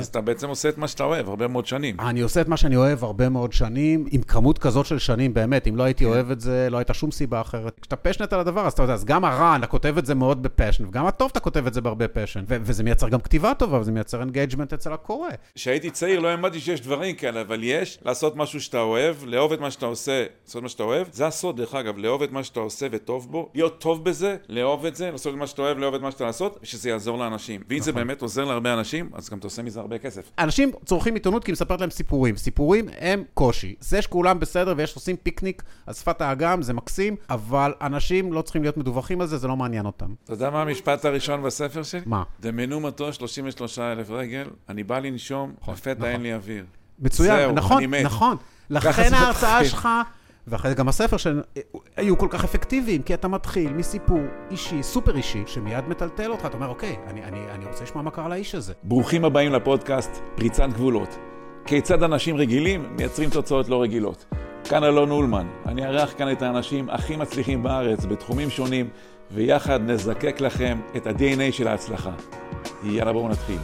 אז אתה בעצם עושה את מה שאתה אוהב, הרבה מאוד שנים. אני עושה את מה שאני אוהב הרבה מאוד שנים, עם כמות כזאת של שנים, באמת, אם לא הייתי אוהב את זה, לא הייתה שום סיבה אחרת. כשאתה פשנט על הדבר, אז אתה יודע, אז גם הרע, אתה כותב את זה מאוד בפשן, וגם הטוב אתה כותב את זה בהרבה פשן, וזה מייצר גם כתיבה טובה, וזה מייצר אנגייג'מנט אצל הקורא. כשהייתי צעיר לא האמנתי שיש דברים כאלה, אבל יש לעשות משהו שאתה אוהב, לאהוב את מה שאתה עושה, לעשות מה שאתה אוהב. זה הסוד, דרך אגב, לאהוב את מה שאתה עושה וטוב בו, להיות טוב בזה, לאהוב את זה, לעשות את מה שאתה אוהב, לאהוב את מה שאתה לעשות, ושזה יעזור לאנשים. ואם זה באמת עוזר להרבה אנשים, אז גם אתה עושה מזה הרבה כסף. אנשים צורכים עיתונות כי היא מספרת להם סיפורים. סיפורים הם קושי. זה שכולם בסדר ויש עושים פיקניק על שפת האגם, זה מקסים, אבל אנשים לא צריכים להיות מדווחים על זה, זה לא מעניין אותם. אתה יודע מה המשפט הראשון בספר שלי? מה? דמנו מטוס 33,000 רגל, אני בא לנשום, לפתע אין לי אוויר. מצוין, נכון. לכן ההרצאה שלך, ואחרי גם הספר שהיו כל כך אפקטיביים, כי אתה מתחיל מסיפור אישי, סופר אישי, שמיד מטלטל אותך. אתה אומר, אוקיי, אני רוצה לשמוע מה קרה לאיש הזה. ברוכים הבאים לפודקאסט פריצת גבולות. כיצד אנשים רגילים מייצרים תוצאות לא רגילות. כאן אלון אולמן. אני ארח כאן את האנשים הכי מצליחים בארץ בתחומים שונים, ויחד נזקק לכם את ה-DNA של ההצלחה. יאללה, בואו נתחיל.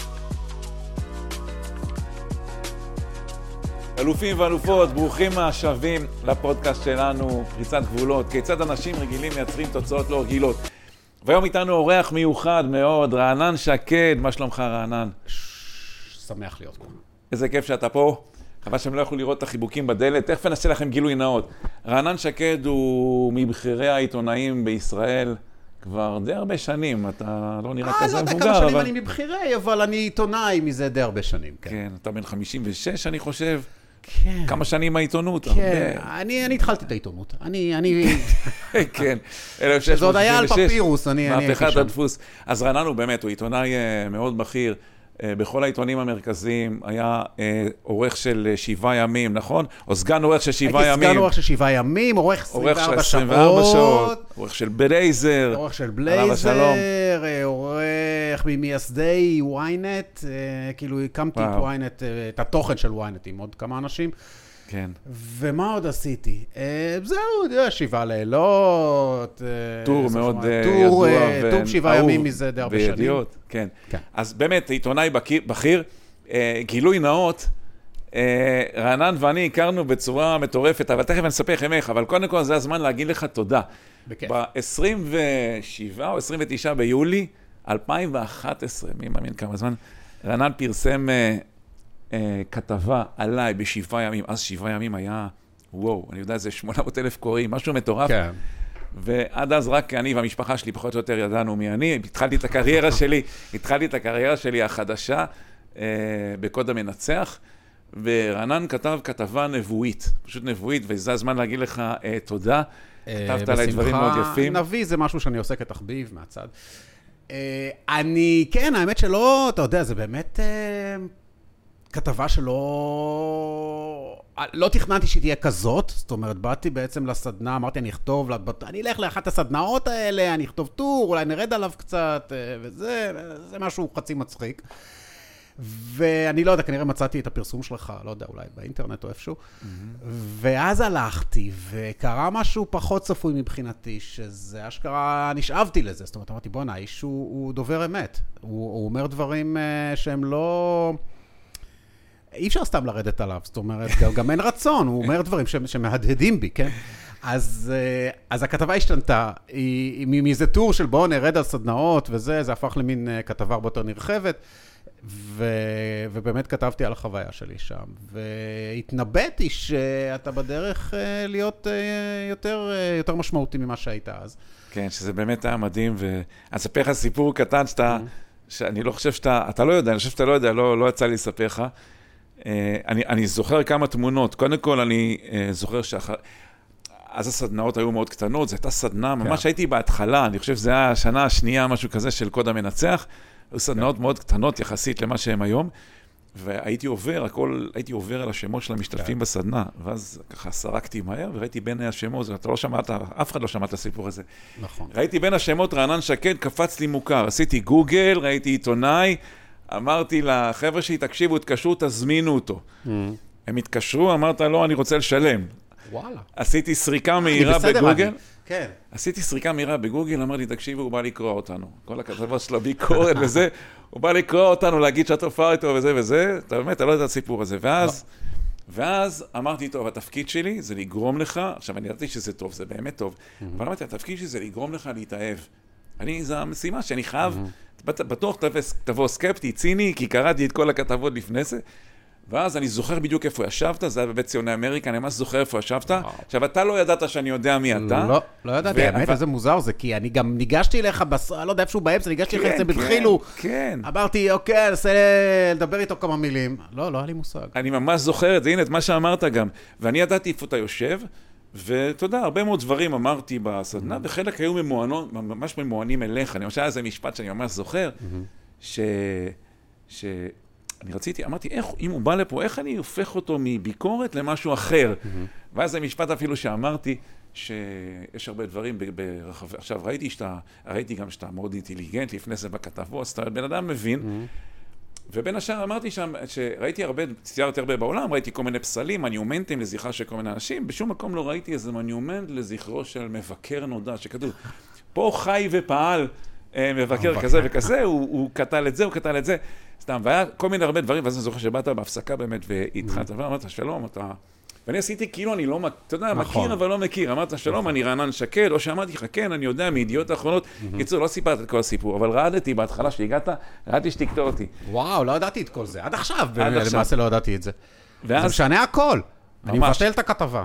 אלופים ואלופות, ברוכים השבים לפודקאסט שלנו, פריצת גבולות. כיצד אנשים רגילים מייצרים תוצאות לא רגילות. והיום איתנו אורח מיוחד מאוד, רענן שקד. מה שלומך, רענן? שמח להיות פה. איזה כיף שאתה פה. חבל שהם לא יכולו לראות את החיבוקים בדלת. תכף נעשה לכם גילוי נאות. רענן שקד הוא מבכירי העיתונאים בישראל כבר די הרבה שנים. אתה לא נראה כזה מבוגר, אבל... כמה שנים אני מבכירי, אבל אני עיתונאי מזה די הרבה שנים. כן, אתה בן 56, אני חושב. כן. כמה שנים העיתונות? כן, אני התחלתי את העיתונות. כן, זה עוד היה על פפירוס, אני הייתי מהפכת שם. הדפוס. אז רענן הוא באמת, הוא עיתונאי מאוד בכיר. בכל העיתונים המרכזיים היה עורך של 7 ימים, נכון? או סגן עורך של 7 ימים. הייתי סגן עורך של 7 ימים, עורך 24 שעות. עורך של בלייזר. עורך של בלייזר, עורך ממייסדי ynet, כאילו הקמתי את ynet, את התוכן של ynet עם עוד כמה אנשים. כן. ומה עוד עשיתי? זהו, 7 לילות. טור מאוד ידוע. טור 7 ימים מזה די הרבה שנים. בידיעות, כן. אז באמת, עיתונאי בכיר, גילוי נאות, רענן ואני הכרנו בצורה מטורפת, אבל תכף אני אספר לכם איך, אבל קודם כל זה הזמן להגיד לך תודה. ב-27 או 29 ביולי 2011, מי מאמין כמה זמן, רענן פרסם כתבה עליי ב7 ימים, אז 7 ימים היה, וואו, אני יודע, זה 800,000 קוראים, משהו מטורף. כן. ועד אז רק אני והמשפחה שלי פחות או יותר ידענו מי אני, התחלתי את הקריירה שלי החדשה בקוד המנצח, ורענן כתב כתבה נבואית, פשוט נבואית, וזה הזמן להגיד לך תודה. כתבת עליי דברים מאוד יפים. נביא זה משהו שאני עושה כתחביב מהצד. כן, האמת שלא, אתה יודע, זה באמת כתבה לא תכננתי שהיא תהיה כזאת, זאת אומרת, באתי בעצם לסדנה, אמרתי, אני אלך לאחת הסדנאות האלה, אני אכתוב טור, אולי נרד עליו קצת, וזה משהו חצי מצחיק. ואני לא יודע, כנראה מצאתי את הפרסום שלך, לא יודע, אולי באינטרנט או איפשהו, ואז הלכתי, וקרה משהו פחות צפוי מבחינתי, שזה אשכרה, נשאבתי לזה, זאת אומרת, אמרתי, בוא, האיש הוא דובר אמת, הוא אומר דברים שהם לא... אי אפשר סתם לרדת עליו, זאת אומרת, גם אין רצון, הוא אומר דברים שמהדהדים בי, כן? אז הכתבה השתנתה, מאיזה טור של בוא נרד על סדנאות וזה, זה הפך למין כתבה הרבה יותר נרחבת, ובאמת כתבתי על החוויה שלי שם, והתנבאתי שאתה בדרך להיות יותר משמעותי ממה שהיית אז. כן, שזה באמת היה מדהים, ואני אספר לך סיפור קטן שאני לא חושב אתה לא יודע, אני חושב שאתה לא יודע, לא יצא לי לספר לך. אני זוכר כמה תמונות. קודם כל, אני זוכר אז הסדנאות היו מאוד קטנות, זו הייתה סדנה, ממש הייתי בהתחלה, אני חושב שזה היה השנה השנייה, משהו כזה של קוד המנצח, היו סדנאות מאוד קטנות יחסית למה שהם היום, והייתי הייתי עובר על השמות של המשתתפים בסדנה, ואז ככה סרקתי מהר, וראיתי בין השמות, אתה לא שמעת, אף אחד לא שמע את הסיפור הזה. נכון. ראיתי בין השמות רענן שקד, קפץ לי מוכר, עשיתי גוגל, ראיתי עיתונאי, אמרתי לחבר'ה שהתקשיבו, התקשרו, תזמינו אותו. הם התקשרו, אמרת, לא, אני רוצה לשלם. וואלה. עשיתי סריקה מהירה בגוגל. כן. עשיתי סריקה מהירה בגוגל, אמר לי, תקשיבו, הוא בא לקרוא אותנו. כל הכתבות של הביקורת וזה, הוא בא לקרוא אותנו, להגיד שהתופעה איתו וזה וזה, אתה באמת, אתה לא יודע את הסיפור הזה. ואז אמרתי, טוב, התפקיד שלי זה לגרום לך, עכשיו אני ידעתי שזה טוב, זה באמת טוב, אבל אמרתי, התפקיד שלי זה לגרום לך להתאהב. זו המשימה שאני חייב, בטוח תבוא סקפטי, ציני, כי קראתי את כל הכתבות לפני זה, ואז אני זוכר בדיוק איפה ישבת, זה היה בבית ציוני אמריקה, אני ממש זוכר איפה ישבת. עכשיו, אתה לא ידעת שאני יודע מי אתה. לא ידעתי, האמת, איזה מוזר זה, כי אני גם ניגשתי אליך, לא יודע איפשהו באמצע, ניגשתי אליך אצל בתחילו. כן. אמרתי, אוקיי, אנסה לדבר איתו כמה מילים. לא היה לי מושג. אני ממש זוכר את זה, הנה, את מה שאמרת גם. ואני ידעתי איפה אתה יושב, ותודה, הרבה מאוד דברים אמרתי בסדנה, וחלק היו ממש ממוענים אליך. אני חושב, איזה משפט שאני ממש זוכר, אני רציתי, אמרתי, אם הוא בא לפה, איך אני הופך אותו מביקורת למשהו אחר? ואז זה משפט אפילו שאמרתי, שיש הרבה דברים ברחבי... עכשיו, ראיתי גם שאתה מאוד אינטליגנט, לפני זה בכתבו, אז אתה בן אדם מבין, ובין השאר אמרתי שם, שראיתי הרבה, ציירתי הרבה בעולם, ראיתי כל מיני פסלים, מניומנטים לזכרה של כל מיני אנשים, בשום מקום לא ראיתי איזה מניומנט לזכרו של מבקר נודע, שכתוב, פה חי ופעל מבקר כזה וכזה, הוא כתל את זה, הוא כתל את זה, סתם, והיה כל מיני הרבה דברים, ואז אני זוכר שבאת בהפסקה באמת, והתחלת, ואמרת, שלום, אתה... ואני עשיתי כאילו אני לא, אתה יודע, מכיר אבל לא מכיר, אמרת, שלום, אני רענן שקד, או שאמרתי לך, כן, אני יודע, מידיעות האחרונות, קיצור, לא סיפרת את כל הסיפור, אבל רעדתי בהתחלה שהגעת, רעדתי שתקטור אותי. וואו, לא ידעתי את כל זה, עד עכשיו, למעשה לא ידעתי את זה. זה משנה הכל. אני מבטל את הכתבה.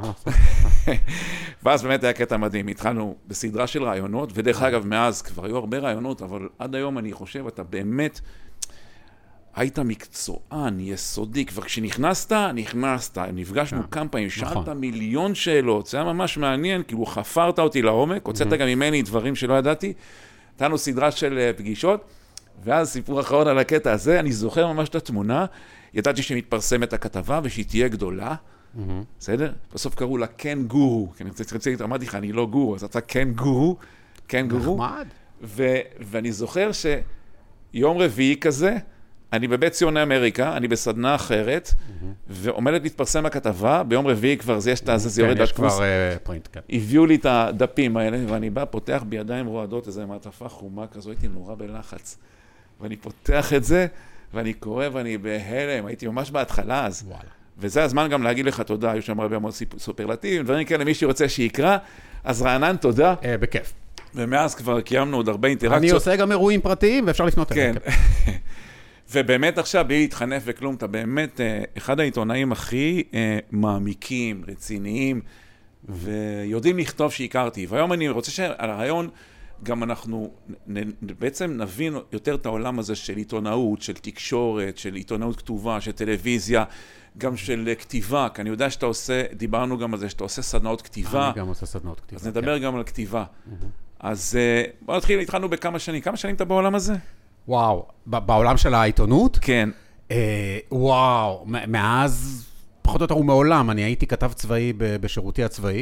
ואז באמת היה קטע מדהים, התחלנו בסדרה של רעיונות, ודרך אגב, מאז כבר היו הרבה רעיונות, אבל עד היום אני חושב, אתה באמת היית מקצוען, יסודי, כבר כשנכנסת, נפגשנו כמה פעמים, שאלת מיליון שאלות, זה היה ממש מעניין, כאילו חפרת אותי לעומק, הוצאת גם ממני דברים שלא ידעתי, נתנו סדרה של פגישות, ואז סיפור אחרון על הקטע הזה, אני זוכר ממש את התמונה, ידעתי שמתפרסמת הכתבה ושהיא תהיה גדולה, בסדר? בסוף קראו לה כן גורו, כי אני רציתי, אמרתי לך, אני לא גורו, אז אתה כן גורו, כן גורו, ואני זוכר שיום רביעי כזה, אני בבית ציוני אמריקה, אני בסדנה אחרת, ועומדת להתפרסם הכתבה, ביום רביעי כבר זה יש את זה יורד לדפוס, הביאו לי את הדפים האלה, ואני בא, פותח בידיים רועדות, איזו מעטפה חומה כזו, הייתי נורא בלחץ, ואני פותח את זה, ואני קורא, ואני בהלם, הייתי ממש בהתחלה אז, וזה הזמן גם להגיד לך תודה, היו שם הרבה מאוד סופרלטיבים, דברים כאלה, מי שרוצה שיקרא, אז רענן, תודה. בכיף. ומאז כבר קיימנו עוד הרבה אינטראקציות. אני עושה גם אירועים פרטיים, ואפשר לפנות אליהם. כן. ובאמת עכשיו, בלי להתחנף וכלום, אתה באמת אחד העיתונאים הכי מעמיקים, רציניים, ויודעים לכתוב שהכרתי. והיום אני רוצה שעל הרעיון, גם אנחנו בעצם נבין יותר את העולם הזה של עיתונאות, של תקשורת, של עיתונאות כתובה, של טלוויזיה, גם של כתיבה, כי אני יודע שאתה עושה, דיברנו גם על זה, שאתה עושה סדנאות כתיבה. אני גם עושה סדנאות כתיבה. אז נדבר גם על כתיבה. אז בוא נתחיל, התחלנו בכמה שנים. כמה שנים אתה בעולם הזה? וואו, בעולם של העיתונות? כן. וואו, מאז, פחות או יותר הוא מעולם, אני הייתי כתב צבאי בשירותי הצבאי,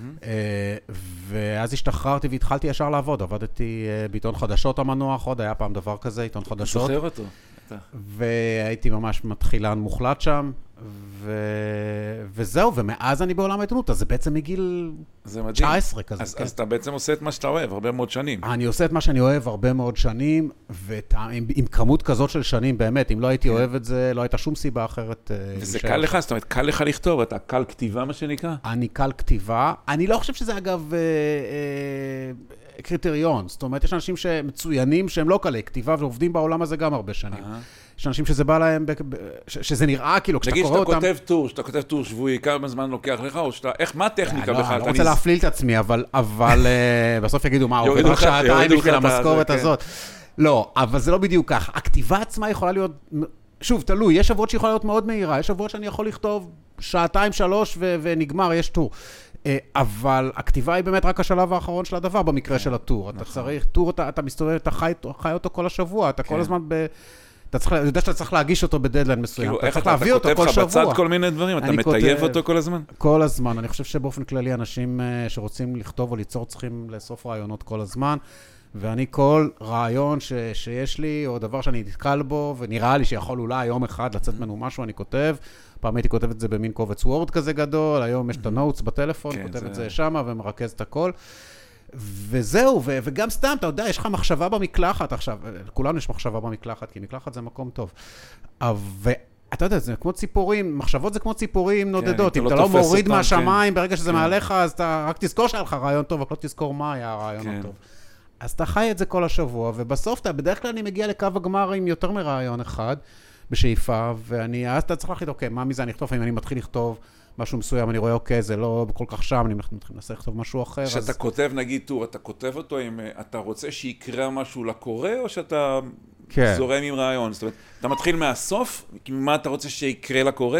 ואז השתחררתי והתחלתי ישר לעבוד, עבדתי בעיתון חדשות המנוח, עוד היה פעם דבר כזה, עיתון חדשות. זוכר אותו. והייתי ממש מתחילן מוחלט שם, וזהו, ומאז אני בעולם העיתונות, אז זה בעצם מגיל 19 כזה. אז אתה בעצם עושה את מה שאתה אוהב, הרבה מאוד שנים. אני עושה את מה שאני אוהב הרבה מאוד שנים, ועם כמות כזאת של שנים, באמת, אם לא הייתי אוהב את זה, לא הייתה שום סיבה אחרת. וזה קל לך, זאת אומרת, קל לך לכתוב, אתה קל כתיבה, מה שנקרא? אני קל כתיבה. אני לא חושב שזה, אגב, קריטריון. זאת אומרת, יש אנשים שמצוינים שהם לא קלי כתיבה, ועובדים בעולם הזה גם הרבה שנים. יש אנשים שזה בא להם, שזה נראה כאילו, כשאתה קורא אותם... נגיד שאתה כותב טור שבועי, כמה זמן לוקח לך, או שאתה... מה הטכניקה בכלל? אני לא רוצה להפליל את עצמי, אבל בסוף יגידו, מה, עובד רק שעתיים בשביל המשכורת הזאת. לא, אבל זה לא בדיוק כך. הכתיבה עצמה יכולה להיות... שוב, תלוי, יש שבועות שיכולה להיות מאוד מהירה, יש שבועות שאני יכול לכתוב שעתיים, 3 ונגמר, יש טור. אבל הכתיבה היא באמת רק השלב האחרון של הדבר, במקרה של הטור. אתה צריך, טור, אתה מסתובב, אתה חי אותו כל השבוע, אתה כל הזמן אתה יודע שאתה צריך להגיש אותו בדדליין מסוים. אתה צריך להביא אותו כל שבוע. אתה כותב לך בצד כל מיני דברים, אתה מטייב אותו כל הזמן? כל הזמן. אני חושב שבאופן כללי אנשים שרוצים לכתוב או ליצור צריכים לאסוף רעיונות כל הזמן, ואני כל רעיון שיש לי, או דבר שאני נתקל בו, ונראה לי שיכול אולי יום אחד לצאת ממנו משהו, אני כותב. פעם הייתי כותב את זה במין קובץ וורד כזה גדול, היום יש את הנוטס בטלפון, כותב את זה שמה ומרכז את הכל. וזהו, וגם סתם, אתה יודע, יש לך מחשבה במקלחת עכשיו, כולנו יש מחשבה במקלחת, כי מקלחת זה מקום טוב. אתה יודע, זה כמו ציפורים, מחשבות זה כמו ציפורים נודדות, אם אתה לא מוריד מהשמיים, ברגע שזה מעליך, אז אתה רק תזכור שהיה לך רעיון טוב, רק לא תזכור מה היה הרעיון הטוב. אז אתה חי את זה כל השבוע, ובסוף בדרך כלל אני מגיע לקו הגמר עם יותר מרעיון אחד, בשאיפה, אז אתה צריך להחליט, אוקיי, מה מזה אני אכתוב, אם אני מתחיל לכתוב משהו מסוים, אני רואה, אוקיי, זה לא כל כך שם, אני מנסה לכתוב משהו אחר. כשאתה כותב, נגיד, טור, אתה כותב אותו אם אתה רוצה שיקרה משהו לקורא, או שאתה זורם עם רעיון? זאת אומרת, אתה מתחיל מהסוף, מה אתה רוצה שיקרה לקורא?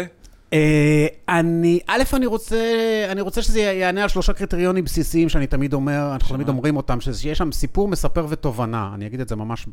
אני רוצה שזה יענה על 3 קריטריונים בסיסיים שאני תמיד אומר, אנחנו תמיד אומרים אותם, שיש שם סיפור, מספר ותובנה. אני אגיד את זה ממש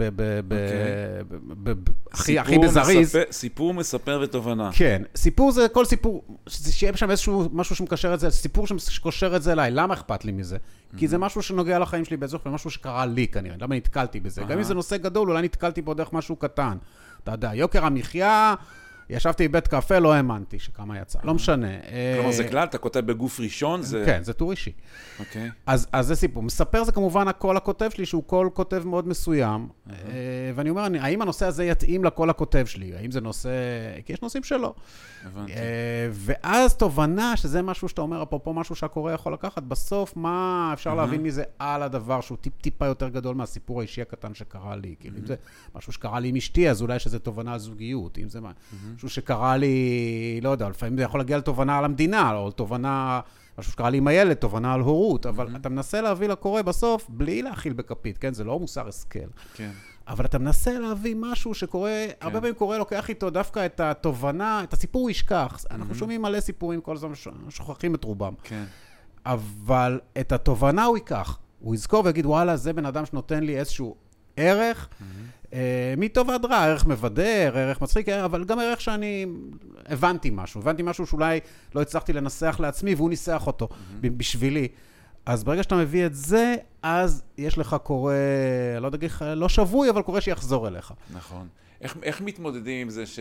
הכי בזריז. סיפור, מספר ותובנה. כן, סיפור זה כל סיפור, שיהיה שם איזשהו משהו שמקשר את זה, סיפור שקושר את זה אליי. למה אכפת לי מזה? כי זה משהו שנוגע לחיים שלי באיזשהו, ומשהו שקרה לי כנראה. למה נתקלתי בזה? גם אם זה נושא גדול, אולי נתקלתי בו דרך משהו קטן. אתה יודע, יוקר המחיה, ישבתי בבית קפה, לא האמנתי שכמה יצא. לא משנה. כלומר, זה כלל, אתה כותב בגוף ראשון? כן, זה טור אישי. אוקיי. אז זה סיפור. מספר זה כמובן הקול הכותב שלי, שהוא קול כותב מאוד מסוים. ואני אומר, האם הנושא הזה יתאים לקול הכותב שלי? האם זה נושא... כי יש נושאים שלא. הבנתי. ואז תובנה, שזה משהו שאתה אומר, אפרופו משהו שהקורא יכול לקחת, בסוף מה אפשר להבין מזה על הדבר שהוא טיפה יותר גדול מהסיפור האישי הקטן שקרה לי. כאילו, אם זה משהו שקרה לי עם אשתי, אז אולי שזה תובנה על זוגיות. אם זה משהו שקרה לי, לא יודע, לפעמים זה יכול להגיע לתובנה על המדינה, או לתובנה, משהו שקרה לי עם הילד, תובנה על הורות, אבל אתה מנסה להביא לקורא בסוף, בלי להכיל בכפית, כן? זה לא מוסר השכל. כן. אבל אתה מנסה להביא משהו שקורה, הרבה פעמים קורא, לוקח איתו דווקא את התובנה, את הסיפור הוא ישכח. אנחנו שומעים מלא סיפורים, כל הזמן שוכחים את רובם. כן. אבל את התובנה הוא ייקח. הוא יזכור ויגיד, וואלה, זה בן אדם שנותן לי איזשהו ערך, מטוב עד רע, ערך מבדר, ערך מצחיק, אבל גם ערך שאני הבנתי משהו שאולי לא הצלחתי לנסח לעצמי, והוא ניסח אותו בשבילי. אז ברגע שאתה מביא את זה, אז יש לך קורא, לא יודע, לא שבוי, אבל קורא שיחזור אליך. נכון. איך מתמודדים עם זה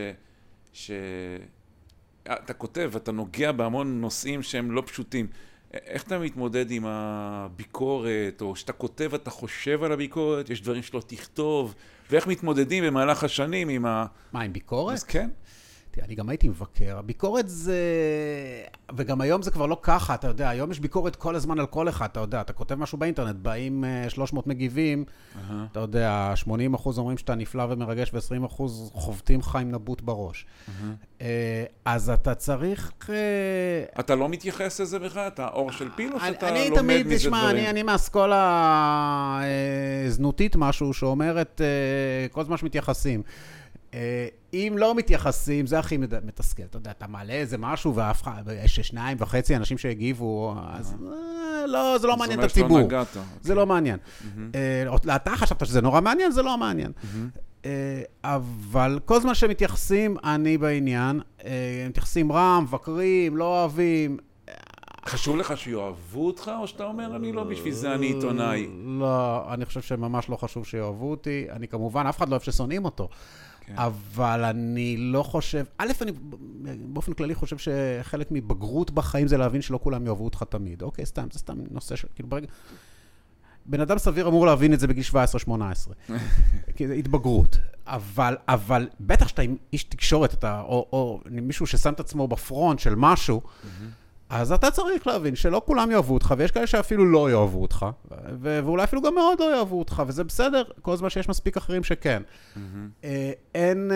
אתה כותב, אתה נוגע בהמון נושאים שהם לא פשוטים. איך אתה מתמודד עם הביקורת, או שאתה כותב, אתה חושב על הביקורת, יש דברים שלא תכתוב, ואיך מתמודדים במהלך השנים עם מה, עם ביקורת? אז כן. תראה, אני גם הייתי מבקר. הביקורת זה... וגם היום זה כבר לא ככה, אתה יודע. היום יש ביקורת כל הזמן על כל אחד, אתה יודע. אתה כותב משהו באינטרנט, באים 300 מגיבים, אתה יודע, 80% אומרים שאתה נפלא ומרגש, ו20% חובטים לך עם נבוט בראש. אז אתה צריך... אתה לא מתייחס לזה בכלל? אתה אור של פיל, או שאתה לומד מזה דברים? תשמע, אני מהאסכולה זנותית משהו שאומרת כל זמן שמתייחסים. אם לא מתייחסים, זה הכי מתסכל. אתה יודע, אתה מעלה איזה משהו, יש 2.5 אנשים שהגיבו, אז לא, זה לא מעניין את הציבור. זה לא מעניין. אתה חשבת שזה נורא מעניין, זה לא מעניין. אבל כל זמן שמתייחסים, אני בעניין, מתייחסים רע, מבקרים, לא אוהבים. חשוב לך שיאהבו אותך, או שאתה אומר, אני לא בשביל זה, אני עיתונאי? לא, אני חושב שממש לא חשוב שיאהבו אותי. אני כמובן, אף אחד לא אוהב ששונאים אותו. אבל אני לא חושב, א', אני באופן כללי חושב שחלק מבגרות בחיים זה להבין שלא כולם יאהבו אותך תמיד. אוקיי, סתם, זה סתם נושא כאילו ברגע... בן אדם סביר אמור להבין את זה בגיל 17-18. כי זה התבגרות. אבל בטח שאתה עם איש תקשורת, או מישהו ששם את עצמו בפרונט של משהו, אז אתה צריך להבין שלא כולם יאהבו אותך, ויש כאלה שאפילו לא יאהבו אותך, ואולי אפילו גם מאוד לא יאהבו אותך, וזה בסדר, כל זמן שיש מספיק אחרים שכן. אין...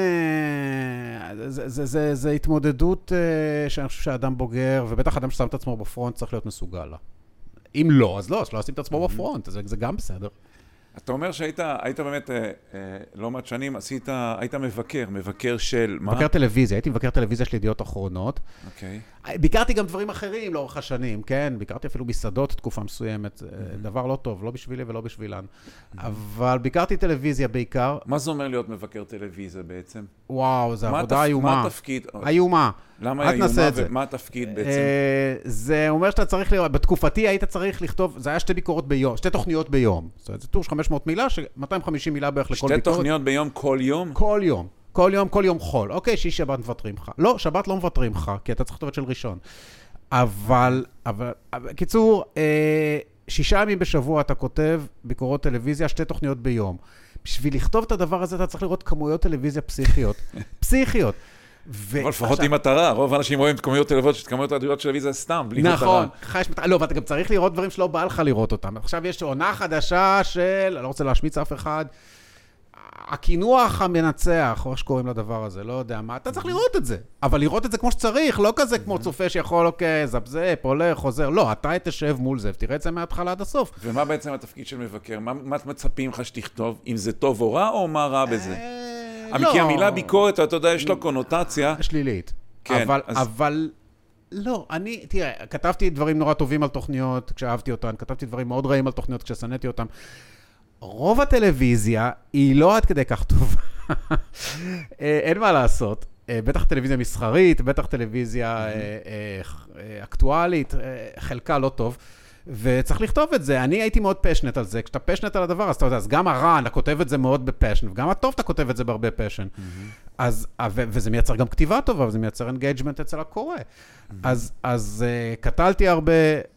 זה התמודדות שאני חושב שהאדם בוגר, ובטח אדם ששם את עצמו בפרונט צריך להיות מסוגל לה. אם לא, אז לא, אז לא לשים את עצמו בפרונט, זה גם בסדר. אתה אומר שהיית באמת לא מעט שנים, היית מבקר של מה? מבקר טלוויזיה, הייתי מבקר טלוויזיה של ידיעות אחרונות. אוקיי. ביקרתי גם דברים אחרים לאורך השנים, כן? ביקרתי אפילו מסעדות תקופה מסוימת, דבר לא טוב, לא בשבילי ולא בשבילן. אבל ביקרתי טלוויזיה בעיקר. מה זה אומר להיות מבקר טלוויזיה בעצם? וואו, זו עבודה איומה. מה התפקיד? איומה. למה איומה ומה התפקיד בעצם? זה אומר שאתה צריך לראות, בתקופתי היית צריך לכתוב, זה היה 2 ביקורות ביום, 2 תוכניות ביום. זאת אומרת, זה טור של 500 מילה, ש-250 מילה בערך לכל ביקורת. 2 תוכניות ביום כל יום? כל יום. כל יום חול. אוקיי, שיש שבת מוותרים לך. לא, שבת לא מוותרים לך, כי אתה צריך כתובת של ראשון. אבל, קיצור, 6 ימים בשבוע אתה כותב ביקורות טלוויזיה, 2 תוכניות ביום. בשביל לכתוב את הדבר הזה, אתה צריך לראות כמויות טלוויזיה פסיכיות. פסיכיות. אבל לפחות עם מטרה, רוב האנשים רואים את כמויות אדירות של טלוויזיה סתם, בלי מטרה. נכון, לא, ואתה גם צריך לראות דברים שלא בא לך לראות אותם. עכשיו יש עונה חדשה של, אני לא רוצה להשמיץ אף אחד, הכינוח המנצח, או שקוראים לדבר הזה, לא יודע מה, אתה צריך לראות את זה. אבל לראות את זה כמו שצריך, לא כזה כמו צופה שיכול, אוקיי, זפזפ, הולך, חוזר. לא, אתה תשב מול זה, ותראה את זה מההתחלה עד הסוף. ומה בעצם התפקיד של מבקר? מה מצפים לך שתכתוב? אם זה טוב או רע, או מה רע בזה? כי המילה ביקורת, אתה יודע, יש לו קונוטציה. שלילית. אבל לא, תראה, כתבתי דברים נורא טובים על תוכניות כשאהבתי אותן, כתבתי דברים מאוד רעים על תוכניות כששנאתי אותן. רוב הטלוויזיה היא לא עד כדי כך טובה. אין מה לעשות. בטח טלוויזיה מסחרית, בטח טלוויזיה אקטואלית, חלקה לא טוב. וצריך לכתוב את זה. אני הייתי מאוד פשנט על זה. כשאתה פשנט על הדבר, אז אתה יודע, אז גם הרע, אתה כותב את זה מאוד בפשן, וגם הטוב אתה כותב את זה בהרבה פשן. וזה מייצר גם כתיבה טובה, וזה מייצר אינגייג'מנט אצל הקורא. אז קטלתי הרבה,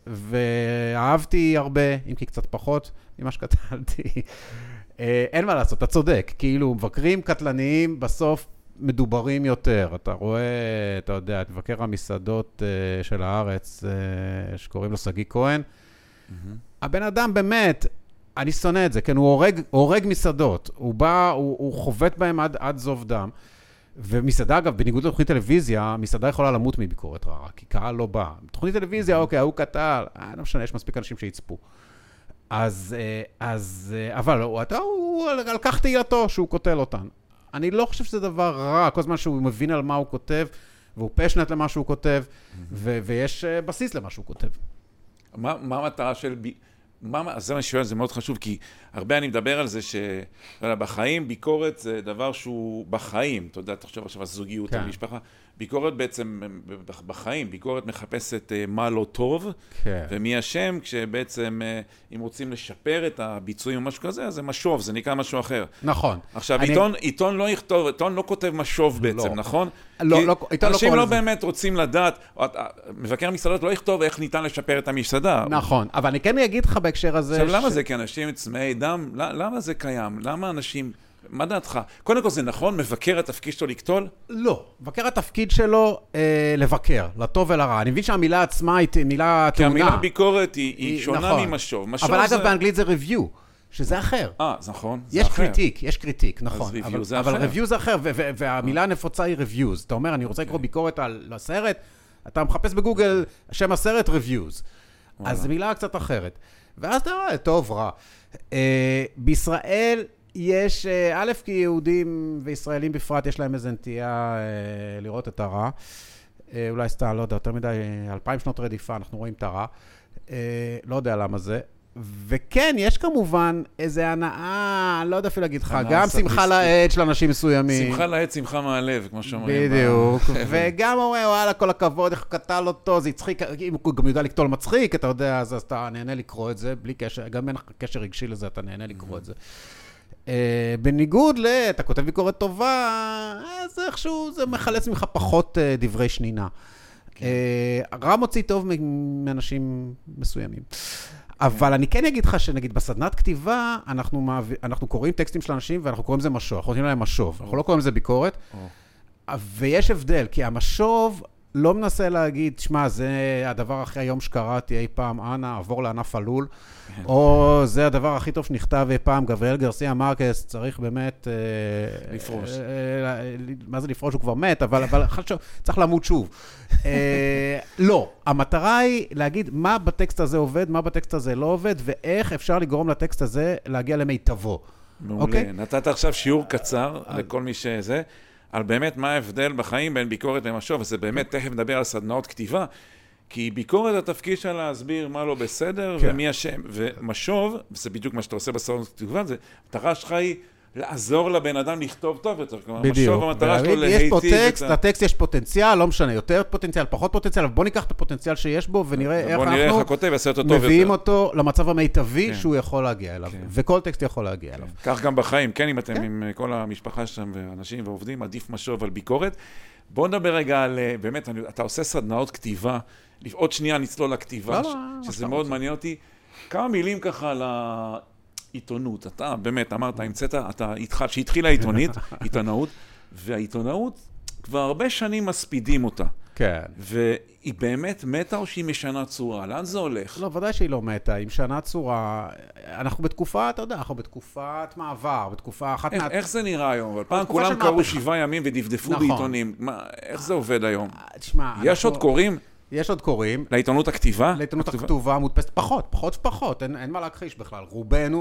ואהבתי הרבה, אם כי קצת פחות ממה שקטלתי. אין מה לעשות, אתה צודק. כאילו, מבקרים קטלניים בסוף מדוברים יותר. אתה רואה, אתה יודע, את מבקר המסעדות של הארץ, שקוראים לו סגי כהן. הבן אדם באמת, אני שונא את זה, כן, הוא הורג מסעדות. הוא בא, הוא חובט בהם עד זוב דם. ומסעדה, אגב, בניגוד לתוכנית טלוויזיה, מסעדה יכולה למות מביקורת רעה, כי קהל לא בא. בתוכנית טלוויזיה, אוקיי, הוא קטל, לא משנה, יש מספיק אנשים שיצפו. אבל הוא לקח תהילתו שהוא קוטל אותן. אני לא חושב שזה דבר רע, כל זמן שהוא מבין על מה הוא כותב, והוא פשנט למה שהוא כותב, ויש בסיס למה שהוא כותב. מה המטרה של... אז זה מה שואל, זה מאוד חשוב, כי הרבה אני מדבר על זה שבחיים ביקורת זה דבר שהוא בחיים, אתה יודע, תחשוב עכשיו על זוגיות, על משפחה, ביקורת בעצם בחיים, ביקורת מחפשת מה לא טוב, ומי אשם, כשבעצם אם רוצים לשפר את הביצועים או משהו כזה, אז זה משוב, זה נקרא משהו אחר. נכון. עכשיו, עיתון לא יכתוב, עיתון לא כותב משוב בעצם, נכון? כי אנשים לא באמת רוצים לדעת, מבקר המסעדות לא יכתוב איך ניתן לשפר את המסעדה. נכון, אבל אני כן אגיד לך בהקשר הזה... עכשיו, למה זה כי אנשים צמאי דם? למה זה קיים? למה אנשים... מה דעתך? קודם כל זה נכון, מבקר התפקיד שלו לקטול? לא, מבקר התפקיד שלו לבקר, לטוב ולרע. אני מבין שהמילה עצמה היא מילה כי המילה ביקורת היא שונה ממשוב. אבל אגב באנגלית זה review, שזה אחר. זה נכון, זה אחר. יש קריטיק, נכון. אז review זה אחר. אבל review זה אחר, והמילה הנפוצה היא reviews. אתה אומר, אני רוצה לקרוא ביקורת על הסרט, אתה מחפש בגוגל שם הסרט reviews. אז זו מילה קצת אחרת. ואז אתה רואה, טוב, רע. בישראל... יש, א', כי יהודים וישראלים בפרט, יש להם איזו נטייה לראות את הרע. אולי סתם, לא יודע, יותר מדי, 2000 שנות רדיפה, אנחנו רואים את הרע. לא יודע למה זה. וכן, יש כמובן איזו הנאה, לא יודע אפילו להגיד לך, גם שמחה לעד של אנשים מסוימים. שמחה לעד, שמחה מהלב, כמו שאומרים. בדיוק. וגם אומר, וואלה, כל הכבוד, איך הוא קטל אותו, זה יצחיק, אם הוא גם יודע לקטול מצחיק, אתה יודע, אז אתה נהנה לקרוא את זה, בלי קשר, גם אין לך קשר רגשי לזה, אתה נהנה לקרוא את זה. בניגוד אתה כותב ביקורת טובה, אז איכשהו זה מחלץ ממך פחות דברי שנינה. רע מוציא טוב מאנשים מסוימים. אבל אני כן אגיד לך שנגיד בסדנת כתיבה, אנחנו קוראים טקסטים של אנשים ואנחנו קוראים זה משוב, אנחנו נותנים להם משוב, אנחנו לא קוראים זה ביקורת, ויש הבדל, כי המשוב לא מנסה להגיד, שמע, זה הדבר הכי היום שקראתי אי פעם, אנה, עבור לענף הלול, או זה הדבר הכי טוב שנכתב אי פעם, גבריאל גרסיה מרקס, צריך באמת... לפרוש. מה זה לפרוש? הוא כבר מת, אבל צריך למות שוב. לא, המטרה היא להגיד מה בטקסט הזה עובד, מה בטקסט הזה לא עובד, ואיך אפשר לגרום לטקסט הזה להגיע למיטבו. מעולה. נתת עכשיו שיעור קצר לכל מי שזה, על באמת מה ההבדל בחיים בין ביקורת למשוב, וזה באמת תכף מדבר על סדנאות כתיבה, כי ביקורת התפקיד שלה להסביר מה לא בסדר ומי השם, ומשוב, זה בדיוק מה שאתה עושה בסדנאות כתיבה, המטרה שלך היא לעזור לבן אדם לכתוב טוב יותר. בדיוק. המטרה שלו יש פה טקסט, לטקסט יש פוטנציאל, לא משנה, יותר פוטנציאל, פחות פוטנציאל, אבל בוא ניקח את הפוטנציאל שיש בו, ונראה איך אנחנו מביאים אותו למצב המיטבי שהוא יכול להגיע אליו, וכל טקסט יכול להגיע אליו. כך גם בחיים, כן, אם אתם עם כל המשפחה שם, ואנשים ועובדים, עדיף משוב על ביקורת. בוא נדבר רגע על, באמת, אתה עושה סדנאות כתיבה, עוד שנייה נצלול לכתיבה, שזה מאוד מעניין אותי. כמה מילים ככה על העיתונות. אתה באמת אמרת, אתה שהתחילה עיתונאות, והעיתונאות כבר הרבה שנים מספידים אותה. כן. והיא באמת מתה או שהיא משנה צורה? לאן זה הולך? לא, ודאי שהיא לא מתה, היא משנה צורה. אנחנו בתקופה, אתה יודע, אנחנו בתקופת מעבר, בתקופה אחת איך זה נראה היום? אבל פעם כולם קראו 7 ימים ודפדפו בעיתונים. איך זה עובד היום? תשמע, יש עוד קוראים? יש עוד קוראים. לעיתונות הכתיבה? לעיתונות הכתובה מודפסת פחות. אין מה להכחיש בכלל. רובנו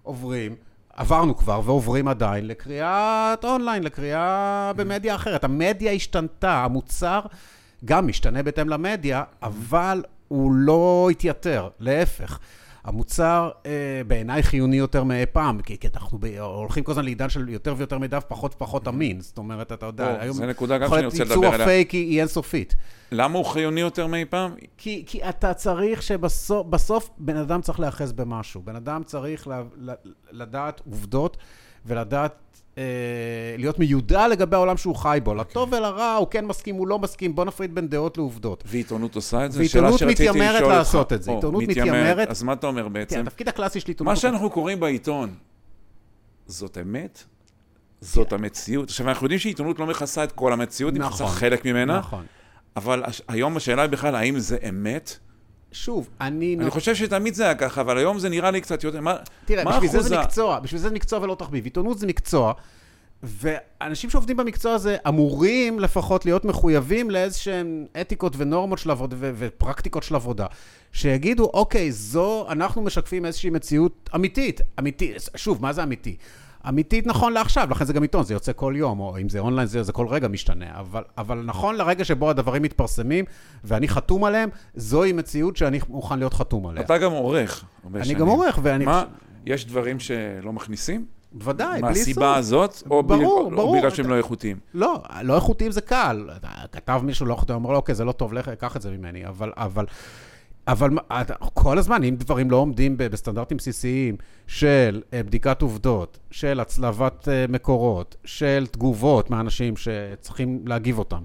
עברנו כבר ועוברים עדיין לקריאת אונליין, לקריאה במדיה אחרת. המדיה השתנתה, המוצר גם משתנה בהתאם למדיה, אבל הוא לא התייתר, להפך. המוצר בעיניי חיוני יותר מאי פעם, כי אנחנו הולכים כל הזמן לעידן של יותר ויותר מידע ופחות ופחות אמין. זאת אומרת, אתה יודע, היום זה נקודה גם שאני רוצה לדבר עליה. ייצור הפייק היא אינסופית. למה הוא חיוני יותר מאי פעם? כי אתה צריך שבסוף בן אדם צריך להיאחז במשהו. בן אדם צריך לדעת עובדות ולדעת להיות מיודע לגבי העולם שהוא חי בו. לטוב ולרע, הוא כן מסכים, הוא לא מסכים, בוא נפריד בין דעות לעובדות. ועיתונות עושה את זה? ועיתונות מתיימרת לעשות את זה. עיתונות מתיימרת. אז מה אתה אומר בעצם? כן, התפקיד הקלאסי של עיתונות. מה שאנחנו קוראים בעיתון, זאת אמת? זאת המציאות? עכשיו, אנחנו יודעים שעיתונות לא מכסה את כל המציאות, היא מכסה חלק ממנה. נכון. אבל היום השאלה היא בכלל, האם זה אמת? שוב, אני חושב שתמיד זה היה ככה, אבל היום זה נראה לי קצת יותר. תראה, בשביל זה מקצוע ולא תחביב. עיתונות זה מקצוע, ואנשים שעובדים במקצוע הזה אמורים לפחות להיות מחויבים לאיזשהם אתיקות ונורמות של עבודה ופרקטיקות של עבודה, שיגידו, אוקיי, אנחנו משקפים איזושהי מציאות אמיתית. שוב, מה זה אמיתי? אמיתית נכון לעכשיו, לכן זה גם עיתון, זה יוצא כל יום, או אם זה אונליין, זה כל רגע משתנה, אבל נכון לרגע שבו הדברים מתפרסמים, ואני חתום עליהם, זוהי מציאות שאני מוכן להיות חתום עליה. אתה גם עורך. אני גם עורך, ואני... מה, יש דברים שלא מכניסים? ודאי, בלי סוף. מהסיבה הזאת, או בגלל שהם לא איכותיים? לא, לא איכותיים זה קל. כתב מישהו לא איכותיים, אומר לו, אוקיי, זה לא טוב, קח את זה ממני, אבל כל הזמן, אם דברים לא עומדים בסטנדרטים בסיסיים של בדיקת עובדות, של הצלבת מקורות, של תגובות מאנשים שצריכים להגיב אותם,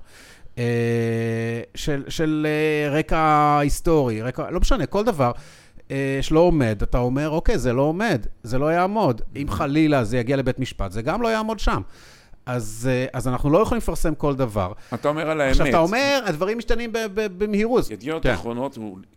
של רקע היסטורי, לא משנה, כל דבר שלא עומד, אתה אומר, אוקיי, זה לא עומד, זה לא יעמוד. אם חלילה זה יגיע לבית משפט, זה גם לא יעמוד שם. אז אנחנו לא יכולים לפרסם כל דבר. אתה אומר על האמת. עכשיו, אתה אומר, הדברים משתנים במהירות. ידיעות אחרונות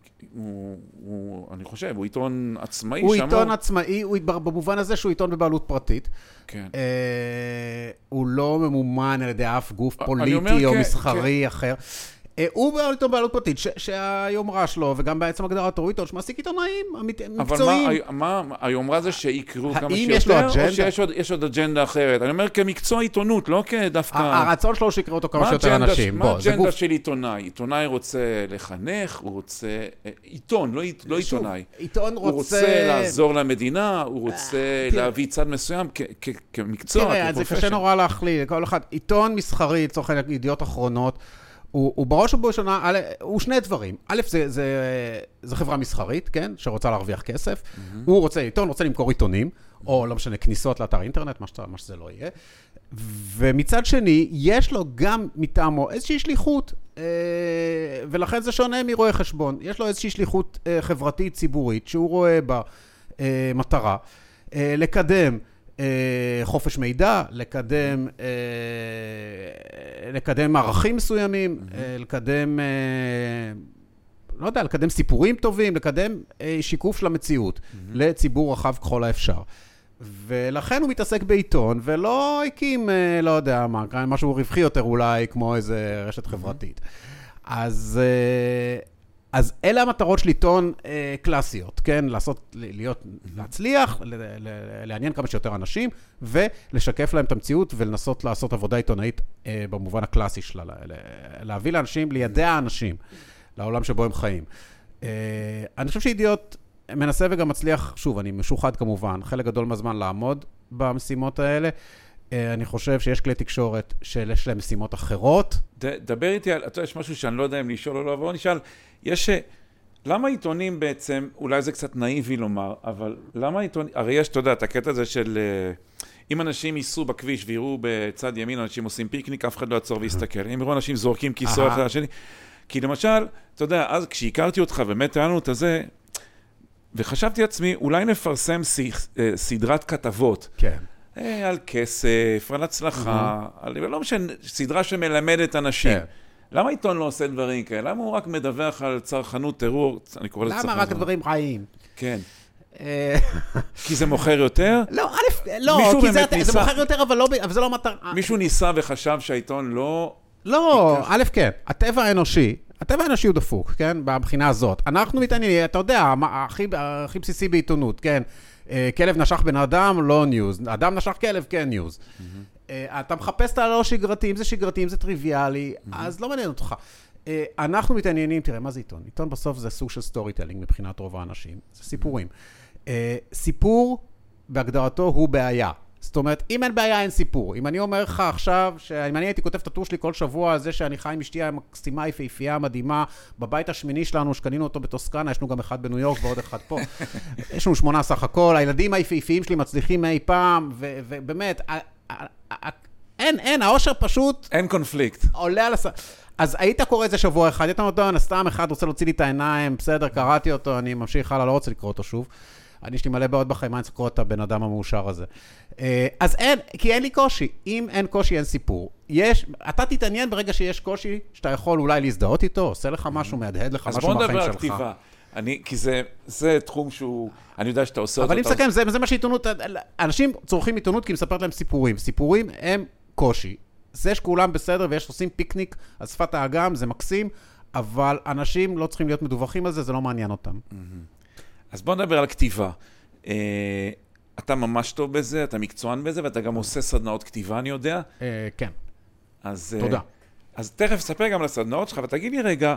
אני חושב, הוא עיתון עצמאי. הוא עיתון עצמאי, במובן הזה שהוא עיתון בבעלות פרטית. כן. הוא לא ממומן על ידי אף גוף פוליטי או מסחרי אחר. הוא בעלות פרטית, שהיומרה שלו, וגם בעצם הגדרת הוא עיתון, שמעסיק עיתונאים מקצועיים. אבל מה, היומרה זה שיקראו כמה שיותר, או שיש עוד אג'נדה אחרת? אני אומר כמקצוע עיתונות, לא כדווקא... הרצון שלו שיקראו אותו כמה שיותר אנשים. מה האג'נדה של עיתונאי? עיתונאי רוצה לחנך, הוא רוצה... עיתון, לא עיתונאי. עיתון רוצה... הוא רוצה לעזור למדינה, הוא רוצה להביא צד מסוים כמקצוע, תראה, זה קשה נורא להכליל. כל אחד, עיתון מסחרי, לצורך ידיעות אחרונות, הוא בראש ובראשונה, הוא שני דברים. א', זה חברה מסחרית, כן? שרוצה להרוויח כסף. עיתון רוצה למכור עיתונים, או לא משנה, כניסות לאתר אינטרנט, מה שזה לא יהיה. ומצד שני, יש לו גם מטעמו איזושהי שליחות, ולכן זה שונה מרואה חשבון. יש לו איזושהי שליחות חברתית ציבורית, שהוא רואה בה מטרה, לקדם חופש מידע, לקדם ערכים מסוימים, לקדם, לא יודע, לקדם סיפורים טובים, לקדם שיקוף של המציאות לציבור רחב ככל האפשר. ולכן הוא מתעסק בעיתון, ולא הקים, לא יודע מה, משהו רווחי יותר אולי, כמו איזה רשת חברתית. אז אלה המטרות של עיתון קלאסיות, כן? להצליח, לעניין כמה שיותר אנשים, ולשקף להם את המציאות, ולנסות לעשות עבודה עיתונאית במובן הקלאסי שלה, להביא לאנשים, לידע האנשים, לעולם שבו הם חיים. אני חושב שידיעות מנסה וגם מצליח, שוב, אני משוחד כמובן, חלק גדול מהזמן לעמוד במשימות האלה. אני חושב שיש כלי תקשורת שיש להם משימות אחרות. דבר איתי על, אתה יודע, יש משהו שאני לא יודע אם לשאול או לא, אבל נשאל, למה עיתונים בעצם, אולי זה קצת נאיבי לומר, אבל למה עיתונים, הרי יש, אתה יודע, את הקטע הזה של, אם אנשים ייסעו בכביש ויראו בצד ימין, אנשים עושים פיקניק, אף אחד לא יעצור ויסתכל. אם יראו אנשים זורקים כיסוי אחד לשני, כי למשל, אתה יודע, אז כשהכרתי אותך, באמת היה לנו את הזה, וחשבתי לעצמי, אולי נפרסם סדרת כתבות. כן. על כסף, על הצלחה, לא משנה, סדרה שמלמדת אנשים. למה עיתון לא עושה דברים כאלה? למה הוא רק מדווח על צרכנות, טרור? אני קורא לזה צרכנות. למה רק דברים רעים? כן. כי זה מוכר יותר? לא, כי זה מוכר יותר, אבל זה לא מטרה. מישהו ניסה וחשב שהעיתון לא... לא, א' כן, הטבע האנושי הוא דפוק, כן? בבחינה הזאת. אנחנו מתעניינים, אתה יודע, הכי בסיסי בעיתונות, כן? כלב נשך בן אדם, לא ניוז. אדם נשך כלב, כן ניוז. אתה מחפש את הלא שגרתי, אם זה שגרתי, אם זה טריוויאלי, אז לא מעניין אותך. אנחנו מתעניינים, תראה, מה זה עיתון? עיתון בסוף זה סוג של סטורי טלינג מבחינת רוב האנשים. זה סיפורים. סיפור בהגדרתו הוא בעיה. זאת אומרת, אם אין בעיה, אין סיפור. אם אני אומר לך עכשיו, אם אני הייתי כותב את הטור שלי כל שבוע על זה שאני חי עם אשתי המקסימה, יפהפייה, מדהימה, בבית השמיני שלנו, שקנינו אותו בטוסקנה, יש לנו גם אחד בניו יורק ועוד אחד פה. יש לנו 8 סך הכל, הילדים היפהפיים שלי מצליחים אי פעם, ובאמת, אין, האושר פשוט... אין קונפליקט. עולה על אז היית קורא את זה שבוע אחד, היית אומר, סתם אחד רוצה להוציא לי את העיניים, בסדר, קראתי אותו, אני ממשיך הלאה, לא רוצה לקרוא אותו שוב. יש לי מלא בעוד בחיים, אני צריך לקרוא את הבן אדם המאושר הזה. אז אין, כי אין לי קושי. אם אין קושי, אין סיפור. אתה תתעניין ברגע שיש קושי, שאתה יכול אולי להזדהות איתו, עושה לך משהו, מהדהד לך משהו בחיים שלך. אז בוא נדבר על כתיבה. כי זה תחום שהוא, אני יודע שאתה עושה אותו. אבל אם מסכם, זה מה שעיתונות, אנשים צורכים עיתונות כי היא מספרת להם סיפורים. סיפורים הם קושי. זה שכולם בסדר ויש עושים פיקניק על שפת האגם, זה מקסים, אבל אנשים לא צריכים להיות מדווחים על זה, זה לא מעניין אותם. אז בוא נדבר על כתיבה. אתה ממש טוב בזה, אתה מקצוען בזה, ואתה גם עושה סדנאות כתיבה, אני יודע. כן. אז, תודה. אז תכף ספר גם לסדנאות שלך, ותגיד לי רגע,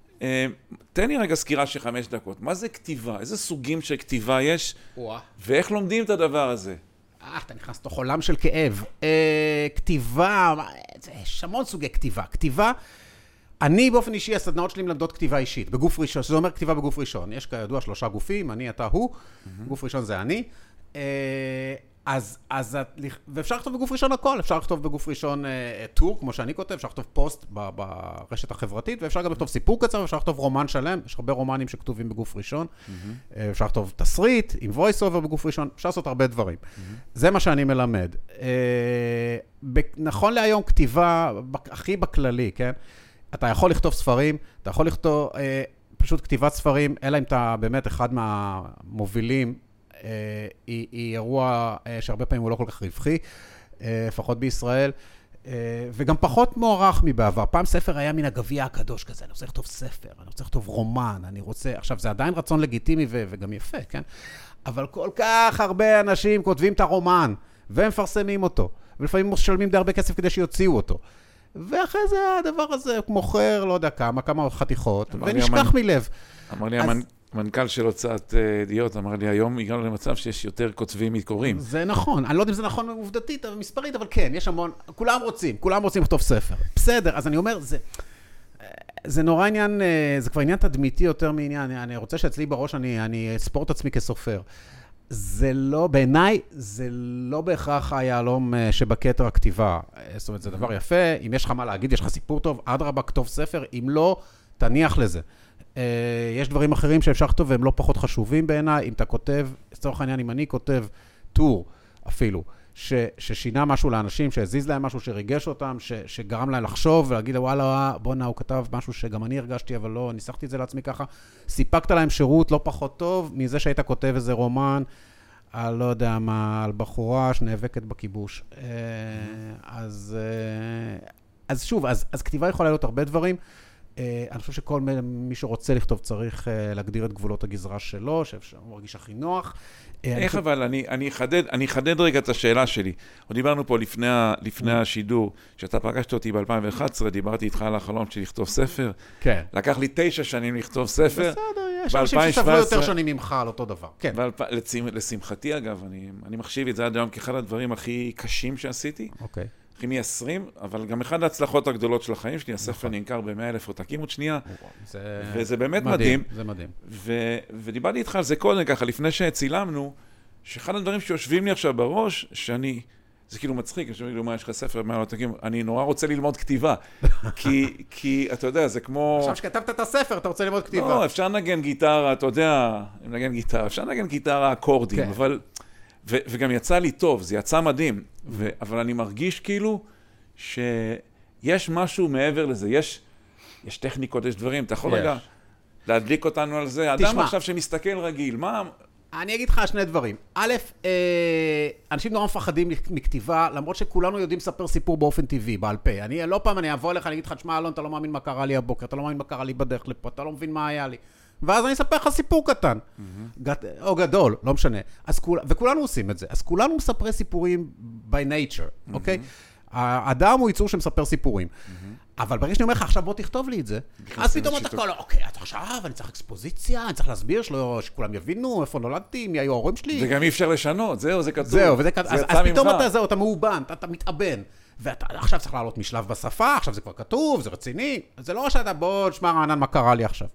תן לי רגע סקירה של 5 דקות. מה זה כתיבה? איזה סוגים של כתיבה יש? ואיך לומדים את הדבר הזה? אתה נכנס לתוך עולם של כאב. כתיבה, יש המון סוגי כתיבה. כתיבה, אני באופן אישי, הסדנאות שלי מלמדות כתיבה אישית, בגוף ראשון, שזה אומר כתיבה בגוף ראשון. יש כידוע 3 גופים, אני, אתה, הוא. גוף ראשון זה אני. ואפשר לכתוב בגוף ראשון הכל, אפשר לכתוב בגוף ראשון טור, כמו שאני כותב, אפשר לכתוב פוסט ברשת החברתית, ואפשר גם לכתוב סיפור קצר, ואפשר לכתוב רומן שלם, יש הרבה רומנים שכתובים בגוף ראשון, אפשר לכתוב תסריט עם voice over בגוף ראשון, אפשר לעשות הרבה דברים. זה מה שאני מלמד. נכון להיום כתיבה, הכי בכללי, כן? אתה יכול לכתוב ספרים, אתה יכול לכתוב פשוט כתיבת ספרים, אלא אם אתה באמת אחד מהמובילים, היא אירוע שהרבה פעמים הוא לא כל כך רווחי, לפחות בישראל, וגם פחות מוערך מבעבר. פעם ספר היה מן הגביע הקדוש כזה, אני רוצה לכתוב ספר, אני רוצה לכתוב רומן, אני רוצה... עכשיו, זה עדיין רצון לגיטימי וגם יפה, כן? אבל כל כך הרבה אנשים כותבים את הרומן, והם מפרסמים אותו, ולפעמים משלמים די הרבה כסף כדי שיוציאו אותו. ואחרי זה הדבר הזה מוכר, לא יודע כמה חתיכות, ונשכח מלב. אמר לי המנכ"ל של הוצאת ידיעות, אמר לי, היום הגענו למצב שיש יותר כותבים מקוראים. זה נכון, אני לא יודע אם זה נכון עובדתית, אבל מספרית, אבל כן, יש המון, כולם רוצים לכתוב ספר. בסדר, אז אני אומר, זה נורא עניין, זה כבר עניין תדמיתי יותר מעניין, אני רוצה שאצלי בראש אני אספור את עצמי כסופר. זה לא, בעיניי, זה לא בהכרח היהלום שבכתר הכתיבה. זאת אומרת, זה דבר יפה, אם יש לך מה להגיד, יש לך סיפור טוב, אדרבה, כתוב ספר, אם לא, תניח לזה. יש דברים אחרים שאפשר לכתוב, והם לא פחות חשובים בעיניי. אם אתה כותב, לצורך העניין, אם אני כותב טור אפילו, ששינה משהו לאנשים, שהזיז להם משהו, שריגש אותם, שגרם להם לחשוב ולהגיד, וואלה, בונה, הוא כתב משהו שגם אני הרגשתי, אבל לא, ניסחתי את זה לעצמי ככה. סיפקת להם שירות לא פחות טוב, מזה שהיית כותב איזה רומן, על לא יודע מה, על בחורה שנאבקת בכיבוש. אז שוב, אז כתיבה יכולה להיות הרבה דברים. אני חושב שכל מי שרוצה לכתוב צריך להגדיר את גבולות הגזרה שלו, שאפשר מרגיש הכי נוח. איך אבל, אני אחדד רגע את השאלה שלי. דיברנו פה לפני השידור, שאתה פגשת אותי ב-2011, דיברתי איתך על החלום שלי לכתוב ספר. כן. לקח לי 9 שנים לכתוב ספר. בסדר, יש אנשים שסבלו יותר שנים ממך על אותו דבר. כן. לשמחתי אגב, אני מחשיב את זה עד היום כאחד הדברים הכי קשים שעשיתי. אוקיי. הכי מ-20, אבל גם אחד ההצלחות הגדולות של החיים שלי, הספר נמכר ב100,000 עותקים עוד שנייה, וזה באמת מדהים. זה מדהים. ודיברתי איתך על זה קודם ככה, לפני שצילמנו, שאחד הדברים שיושבים לי עכשיו בראש, זה כאילו מצחיק, יש לי, מה, יש לך ספר, מה, אני נורא רוצה ללמוד כתיבה, כי אתה יודע, זה כמו... עכשיו שכתבת את הספר, אתה רוצה ללמוד כתיבה. לא, אפשר לנגן גיטרה, אתה יודע, אפשר לנגן גיטרה אקורדים, אבל... וגם יצא לי טוב, זה יצא מדהים, אבל אני מרגיש כאילו שיש משהו מעבר לזה, יש טכניקות, יש דברים, אתה יכול רגע להדליק אותנו על זה, אדם עכשיו שמסתכל רגיל, מה... אני אגיד לך שני דברים. א', אנשים נורא מפחדים מכתיבה, למרות שכולנו יודעים לספר סיפור באופן טבעי, בעל פה. לא פעם אני אבוא אליך, אני אגיד לך, תשמע, אלון, אתה לא מאמין מה קרה לי הבוקר, אתה לא מאמין מה קרה לי בדרך לפה, אתה לא מבין מה היה לי. ואז אני אספר לך סיפור קטן, או גדול, לא משנה. וכולנו עושים את זה. אז כולנו מספרי סיפורים by nature, אוקיי? האדם הוא ייצור שמספר סיפורים. אבל ברגע שאני אומר לך, עכשיו בוא תכתוב לי את זה, אז פתאום אתה קורא, אוקיי, אז עכשיו אני צריך אקספוזיציה, אני צריך להסביר שכולם יבינו איפה נולדתי, מי היו ההורים שלי. וגם אי אפשר לשנות, זה כתוב. זהו, אז פתאום אתה מאובן, אתה מתאבן. ואתה עכשיו צריך לעלות משלב בשפה, עכשיו זה כבר כתוב, זה רציני. זה לא שאתה בוא, תשמע רענן, מה קרה לי עכשיו.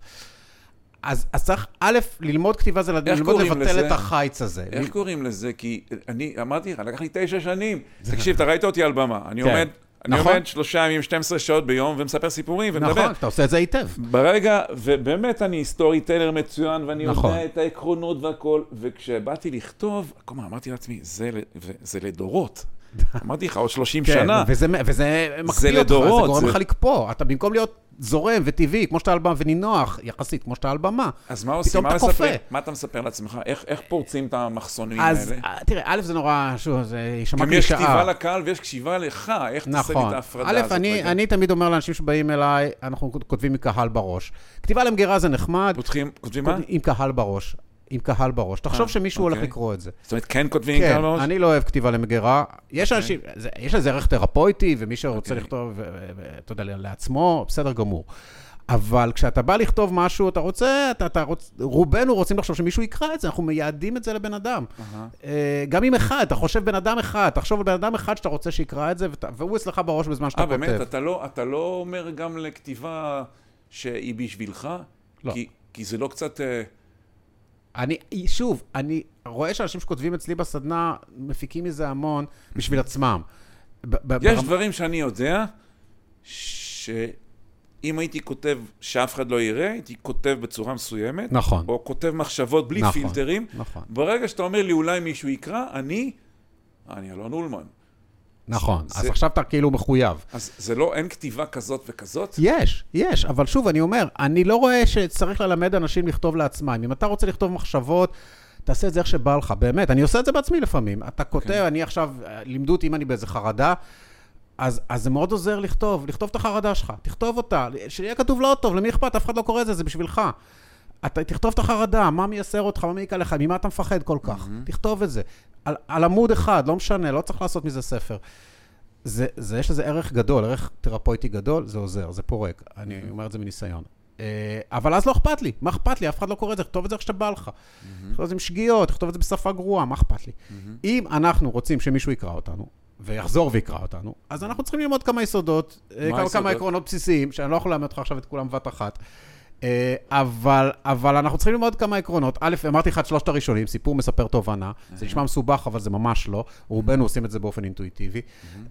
אז צריך, א', ללמוד כתיבה זה ללמוד לבטל את החיץ הזה. איך קוראים לזה? כי אני אמרתי לך, לקח לי 9 שנים. תקשיב, אתה ראית אותי על במה. אני עומד 3 ימים, 12 שעות ביום, ומספר סיפורים, ומדבר. נכון, אתה עושה את זה היטב. ברגע, ובאמת אני סטורי טיילר מצוין, ואני יודע את העקרונות והכל, וכשבאתי לכתוב, אמרתי לעצמי, זה לדורות. אמרתי לך, עוד 30 שנה. וזה מקפיא אותך, זה גורם לך לקפוא. אתה במקום להיות זורם וטבעי, כמו שאתה על במה, ונינוח, יחסית, כמו שאתה על במה. אז מה עושים? מה אתה מספר לעצמך? איך פורצים את המחסונים האלה? אז תראה, א', זה נורא, זה יישמע קלישאה. יש כתיבה לקהל ויש כתיבה לך, איך תעשה לי את ההפרדה הזאת? א', אני תמיד אומר לאנשים שבאים אליי, אנחנו כותבים מקהל בראש. כתיבה למגירה זה נחמד. כותבים מה? עם קהל בראש. עם קהל בראש. תחשוב שמישהו הולך לקרוא את זה. זאת אומרת, כן כותבים עם קהל בראש? אני לא אוהב כתיבה למגירה. יש אנשים, יש לזה ערך תרפויטי, ומי שרוצה לכתוב, אתה יודע, לעצמו, בסדר גמור. אבל כשאתה בא לכתוב משהו, אתה רוצה, רובנו רוצים לחשוב שמישהו יקרא את זה, אנחנו מייעדים את זה לבן אדם. גם עם אחד, אתה חושב בן אדם אחד, תחשוב על בן אדם אחד שאתה רוצה שיקרא את זה, והוא אצלך בראש בזמן שאתה כותב. באמת, אתה לא אומר גם לכתיבה שהיא בשבילך? לא. כי זה לא קצת... אני רואה שאנשים שכותבים אצלי בסדנה, מפיקים מזה המון בשביל עצמם. יש דברים שאני יודע, שאם הייתי כותב שאף אחד לא יראה, הייתי כותב בצורה מסוימת, נכון. או כותב מחשבות בלי פילטרים. נכון. ברגע שאתה אומר לי, אולי מישהו יקרא, אני אלון אולמן. נכון, אז עכשיו אתה כאילו מחויב. אז זה לא, אין כתיבה כזאת וכזאת? יש, אבל שוב, אני אומר, אני לא רואה שצריך ללמד אנשים לכתוב לעצמם. אם אתה רוצה לכתוב מחשבות, תעשה את זה איך שבא לך, באמת. אני עושה את זה בעצמי לפעמים. אתה כותב, אני עכשיו, לימדו אותי אם אני באיזה חרדה, אז זה מאוד עוזר לכתוב את החרדה שלך, תכתוב אותה, שיהיה כתוב לא טוב, למי אכפת, אף אחד לא קורא את זה, זה בשבילך. אתה תכתוב את החרדה, מה מייסר אותך, מה מעיק עליך, ממה אתה מפחד כל כך. תכתוב את זה. על עמוד אחד, לא משנה, לא צריך לעשות מזה ספר. יש לזה ערך גדול, ערך תרפויטי גדול, זה עוזר, זה פורק. אני אומר את זה מניסיון. אבל אז לא אכפת לי. מה אכפת לי? אף אחד לא קורא את זה, תכתוב את זה איך שאתה בא לך. תכתוב את זה עם שגיאות, תכתוב את זה בשפה גרועה, מה אכפת לי? אם אנחנו רוצים שמישהו יקרא אותנו, ויחזור ויקרא אותנו, אז אנחנו צריכים ללמוד כמה יסודות, כמה עקרונות בסיסיים, שאני לא יכול להעמיד אותך עכשיו את כולם בת אחת. אבל אנחנו צריכים ללמוד כמה עקרונות. א', אמרתי לך את 3 הראשונים, סיפור מספר תובנה, זה נשמע מסובך, אבל זה ממש לא. רובנו עושים את זה באופן אינטואיטיבי.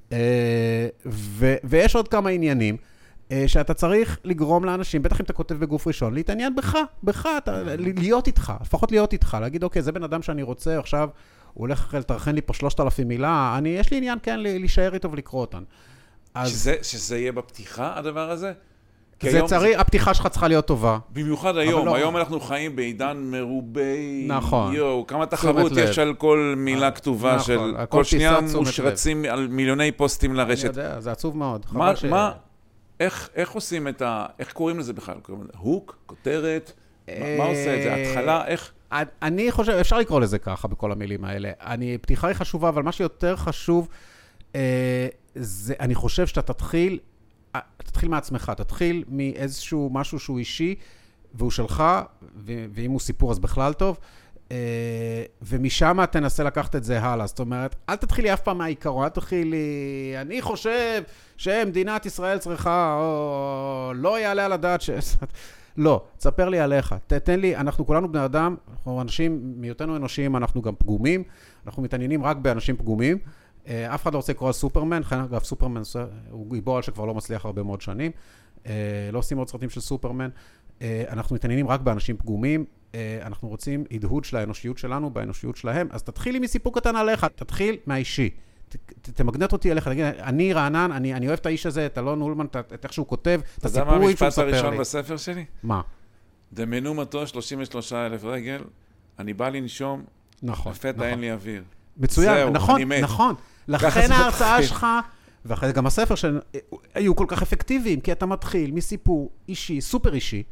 ויש עוד כמה עניינים שאתה צריך לגרום לאנשים, בטח אם אתה כותב בגוף ראשון, להתעניין בך, להיות איתך, לפחות להיות איתך, להגיד, אוקיי, זה בן אדם שאני רוצה, עכשיו הוא הולך לתרחן לי פה 3,000 מילה, יש לי עניין כן להישאר איתו ולקרוא אותן. שזה יהיה בפתיחה, הדבר הזה? זה צריך, הפתיחה שלך צריכה להיות טובה. במיוחד היום, היום אנחנו חיים בעידן מרובי, נכון. כמה תחרות יש על כל מילה כתובה של, כל שנייה מושרצים על מיליוני פוסטים לרשת. אני יודע, זה עצוב מאוד. איך עושים איך קוראים לזה בכלל? הוק, כותרת, מה עושה את זה? התחלה, איך? אני חושב, אפשר לקרוא לזה ככה בכל המילים האלה. פתיחה היא חשובה, אבל מה שיותר חשוב, זה, אני חושב שאתה תתחיל מעצמך, תתחיל מאיזשהו משהו שהוא אישי, והוא שלך, ואם הוא סיפור אז בכלל טוב, ומשם תנסה לקחת את זה הלאה. זאת אומרת, אל תתחילי אף פעם מהעיקרון, אל תתחילי, אני חושב שמדינת ישראל צריכה, או לא יעלה על הדעת לא, תספר לי עליך, תתן לי, אנחנו כולנו בני אדם, אנחנו אנשים, מיותנו אנושיים, אנחנו גם פגומים, אנחנו מתעניינים רק באנשים פגומים, אף אחד לא רוצה לקרוא על סופרמן, אגב, סופרמן הוא גיבור על שכבר לא מצליח הרבה מאוד שנים, לא עושים עוד סרטים של סופרמן, אנחנו מתעניינים רק באנשים פגומים, אנחנו רוצים הדהוד של האנושיות שלנו באנושיות שלהם, אז תתחילי מסיפור קטן עליך, תתחיל מהאישי, תמגנט אותי אליך, תגיד, אני רענן, אני אוהב את האיש הזה, את אלון אולמן, את איך שהוא כותב, את הסיפורים שהוא מספר לי. אתה יודע מה המשפט הראשון בספר שלי? מה? דמיינו מטוס 33,000 רגל, אני בא לנשום, לפתע אין לי אוויר. מצוין, נכון. לכן ההרצאה שלך, ואחרי גם הספר שהיו כל כך אפקטיביים, כי אתה מתחיל מסיפור אישי, סופר אישי,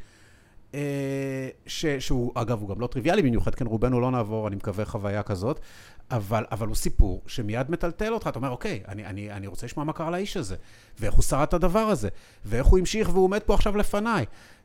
שהוא, אגב, הוא גם לא טריוויאלי במיוחד, כן, רובנו לא נעבור, אני מקווה חוויה כזאת, אבל הוא סיפור שמיד מטלטל אותך, אתה אומר, אוקיי, אני רוצה לשמוע מה קרה לאיש הזה, ואיך הוא שרד את הדבר הזה, ואיך הוא המשיך והוא עומד פה עכשיו לפניי.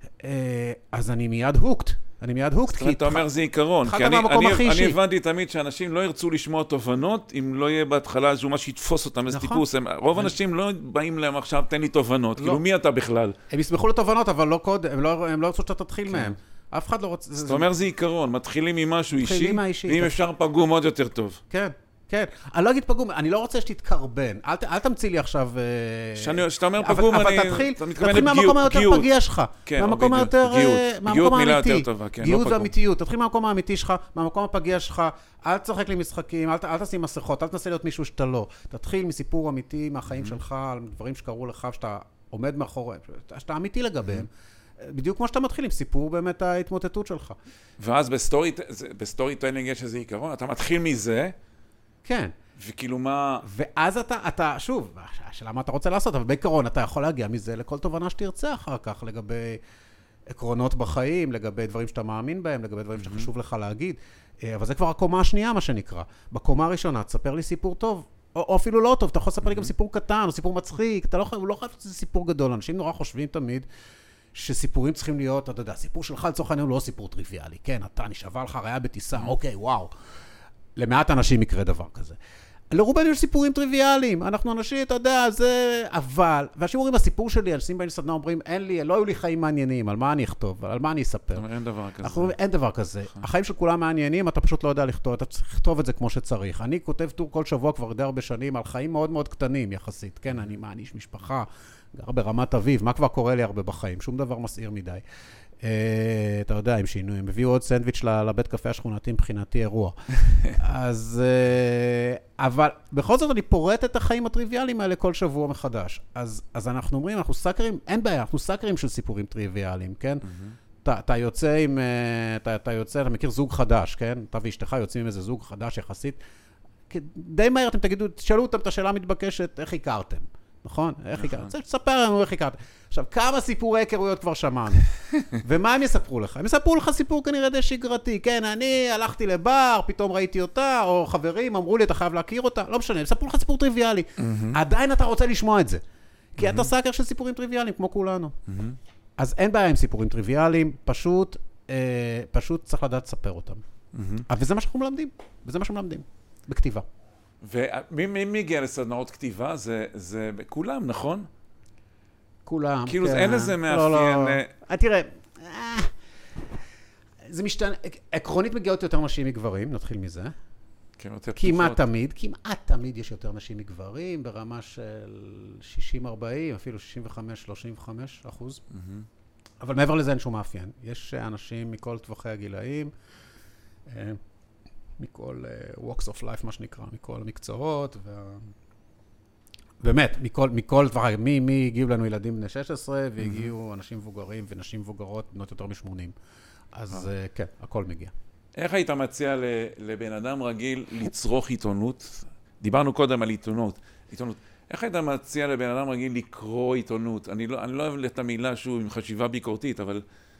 אז אני מיד הוקט. אתה אומר זה עיקרון, כי אני הבנתי תמיד שאנשים לא ירצו לשמוע תובנות, אם לא יהיה בהתחלה איזשהו מה שיתפוס אותם, איזה טיפוס. רוב אנשים לא באים להם עכשיו, תן לי תובנות, כאילו מי אתה בכלל? הם ישמחו לתובנות, אבל לא קודם, הם לא ירצו שאתה תתחיל מהם. אף אחד לא רוצה... זאת אומרת זה עיקרון, מתחילים ממשהו אישי, ואם אפשר פגום עוד יותר טוב. כן. כן, אני לא אגיד פגום, אני לא רוצה שתתקרבן, אל תמציא לי עכשיו... שאתה אומר פגום, אתה תתחיל מהמקום היותר פגיע שלך, מהמקום היותר... גיאות מילה יותר טובה, כן, לא פגום. גיאות ואמיתיות, תתחיל מהמקום האמיתי שלך, מהמקום הפגיע שלך, אל תשחק לי משחקים, אל תשים מסכות, אל תנסה להיות מישהו שאתה לא. תתחיל מסיפור אמיתי מהחיים שלך, על דברים שקרו לך, שאתה עומד מאחורי, שאתה אמיתי לגביהם. בדיוק כמו שאתה מתחיל עם סיפור באמת ההתמוטטות שלך. ואז בסטורי טיילינג יש איזה עיקרון, אתה מתחיל מזה, כן. וכאילו מה... ואז אתה, שוב, השאלה מה אתה רוצה לעשות, אבל בעיקרון אתה יכול להגיע מזה לכל תובנה שתרצה אחר כך, לגבי עקרונות בחיים, לגבי דברים שאתה מאמין בהם, לגבי דברים שחשוב לך להגיד. אבל זה כבר הקומה השנייה, מה שנקרא. בקומה הראשונה, תספר לי סיפור טוב, או אפילו לא טוב, אתה יכול לספר לי גם סיפור קטן, או סיפור מצחיק, אתה לא חייב שזה סיפור גדול. אנשים נורא חושבים תמיד שסיפורים צריכים להיות, אתה יודע, סיפור שלך לצורך העניין הוא לא סיפור טריוויאלי. כן, אתה נשאבה לך ראיה בטיסה, אוקיי, וואו. למעט אנשים יקרה דבר כזה. לרובנו יש סיפורים טריוויאליים, אנחנו אנשים, אתה יודע, זה... אבל, ואנשים אומרים, הסיפור שלי, אנשים באים לסדנה אומרים, לא היו לי חיים מעניינים, על מה אני אכתוב, על מה אני אספר. אין דבר כזה. אנחנו אומרים, אין דבר כזה. החיים של כולם מעניינים, אתה פשוט לא יודע לכתוב, אתה צריך לכתוב את זה כמו שצריך. אני כותב טור כל שבוע כבר די הרבה שנים, על חיים מאוד מאוד קטנים יחסית. כן, אני איש משפחה, גר ברמת אביב, מה כבר קורה לי הרבה בחיים? שום דבר מסעיר מדי. אתה יודע, עם שינוי, הם הביאו עוד סנדוויץ' לבית קפה השכונתי, מבחינתי אירוע. אבל בכל זאת אני פורט את החיים הטריוויאליים האלה כל שבוע מחדש. אז אנחנו אומרים, אנחנו סאקרים, אין בעיה, אנחנו סאקרים של סיפורים טריוויאליים, כן? אתה יוצא עם, אתה מכיר זוג חדש, כן? אתה ואשתך יוצאים עם איזה זוג חדש יחסית. די מהר אתם תשאלו אותם את השאלה המתבקשת, איך הכרתם? נכון? איך הכרתם? תספר לנו איך הכרתם. עכשיו, כמה סיפורי היכרויות כבר שמענו? ומה הם יספרו לך? הם יספרו לך סיפור כנראה די שגרתי. כן, אני הלכתי לבר, פתאום ראיתי אותה, או חברים אמרו לי, אתה חייב להכיר אותה. לא משנה, הם יספרו לך סיפור טריוויאלי. עדיין אתה רוצה לשמוע את זה. כי אתה סאקר של סיפורים טריוויאליים, כמו כולנו. אז אין בעיה עם סיפורים טריוויאליים, פשוט צריך לדעת לספר אותם. וזה מה שאנחנו מלמדים. וזה מה שאנחנו מלמדים. בכתיבה. ומי מגיע לסדנאות כתיבה? זה כולם, נכון? כולם. כאילו אין לזה מאפיין... תראה, זה משתנה, עקרונית מגיעות יותר נשים מגברים, נתחיל מזה. כמעט תמיד יש יותר נשים מגברים, ברמה של 60-40, אפילו 65-35%. אבל מעבר לזה אין שום מאפיין. יש אנשים מכל טווחי הגילאים, מכל walks of life, מה שנקרא, מכל המקצועות, באמת, מכל דבר, מי הגיעו לנו ילדים בני 16, והגיעו אנשים מבוגרים ונשים מבוגרות בנות יותר מ-80. אז כן, הכל מגיע. איך היית מציע לבן אדם רגיל לצרוך עיתונות? דיברנו קודם על עיתונות. איך היית מציע לבן אדם רגיל לקרוא עיתונות? אני לא אוהב את המילה שהוא עם חשיבה ביקורתית, אבל...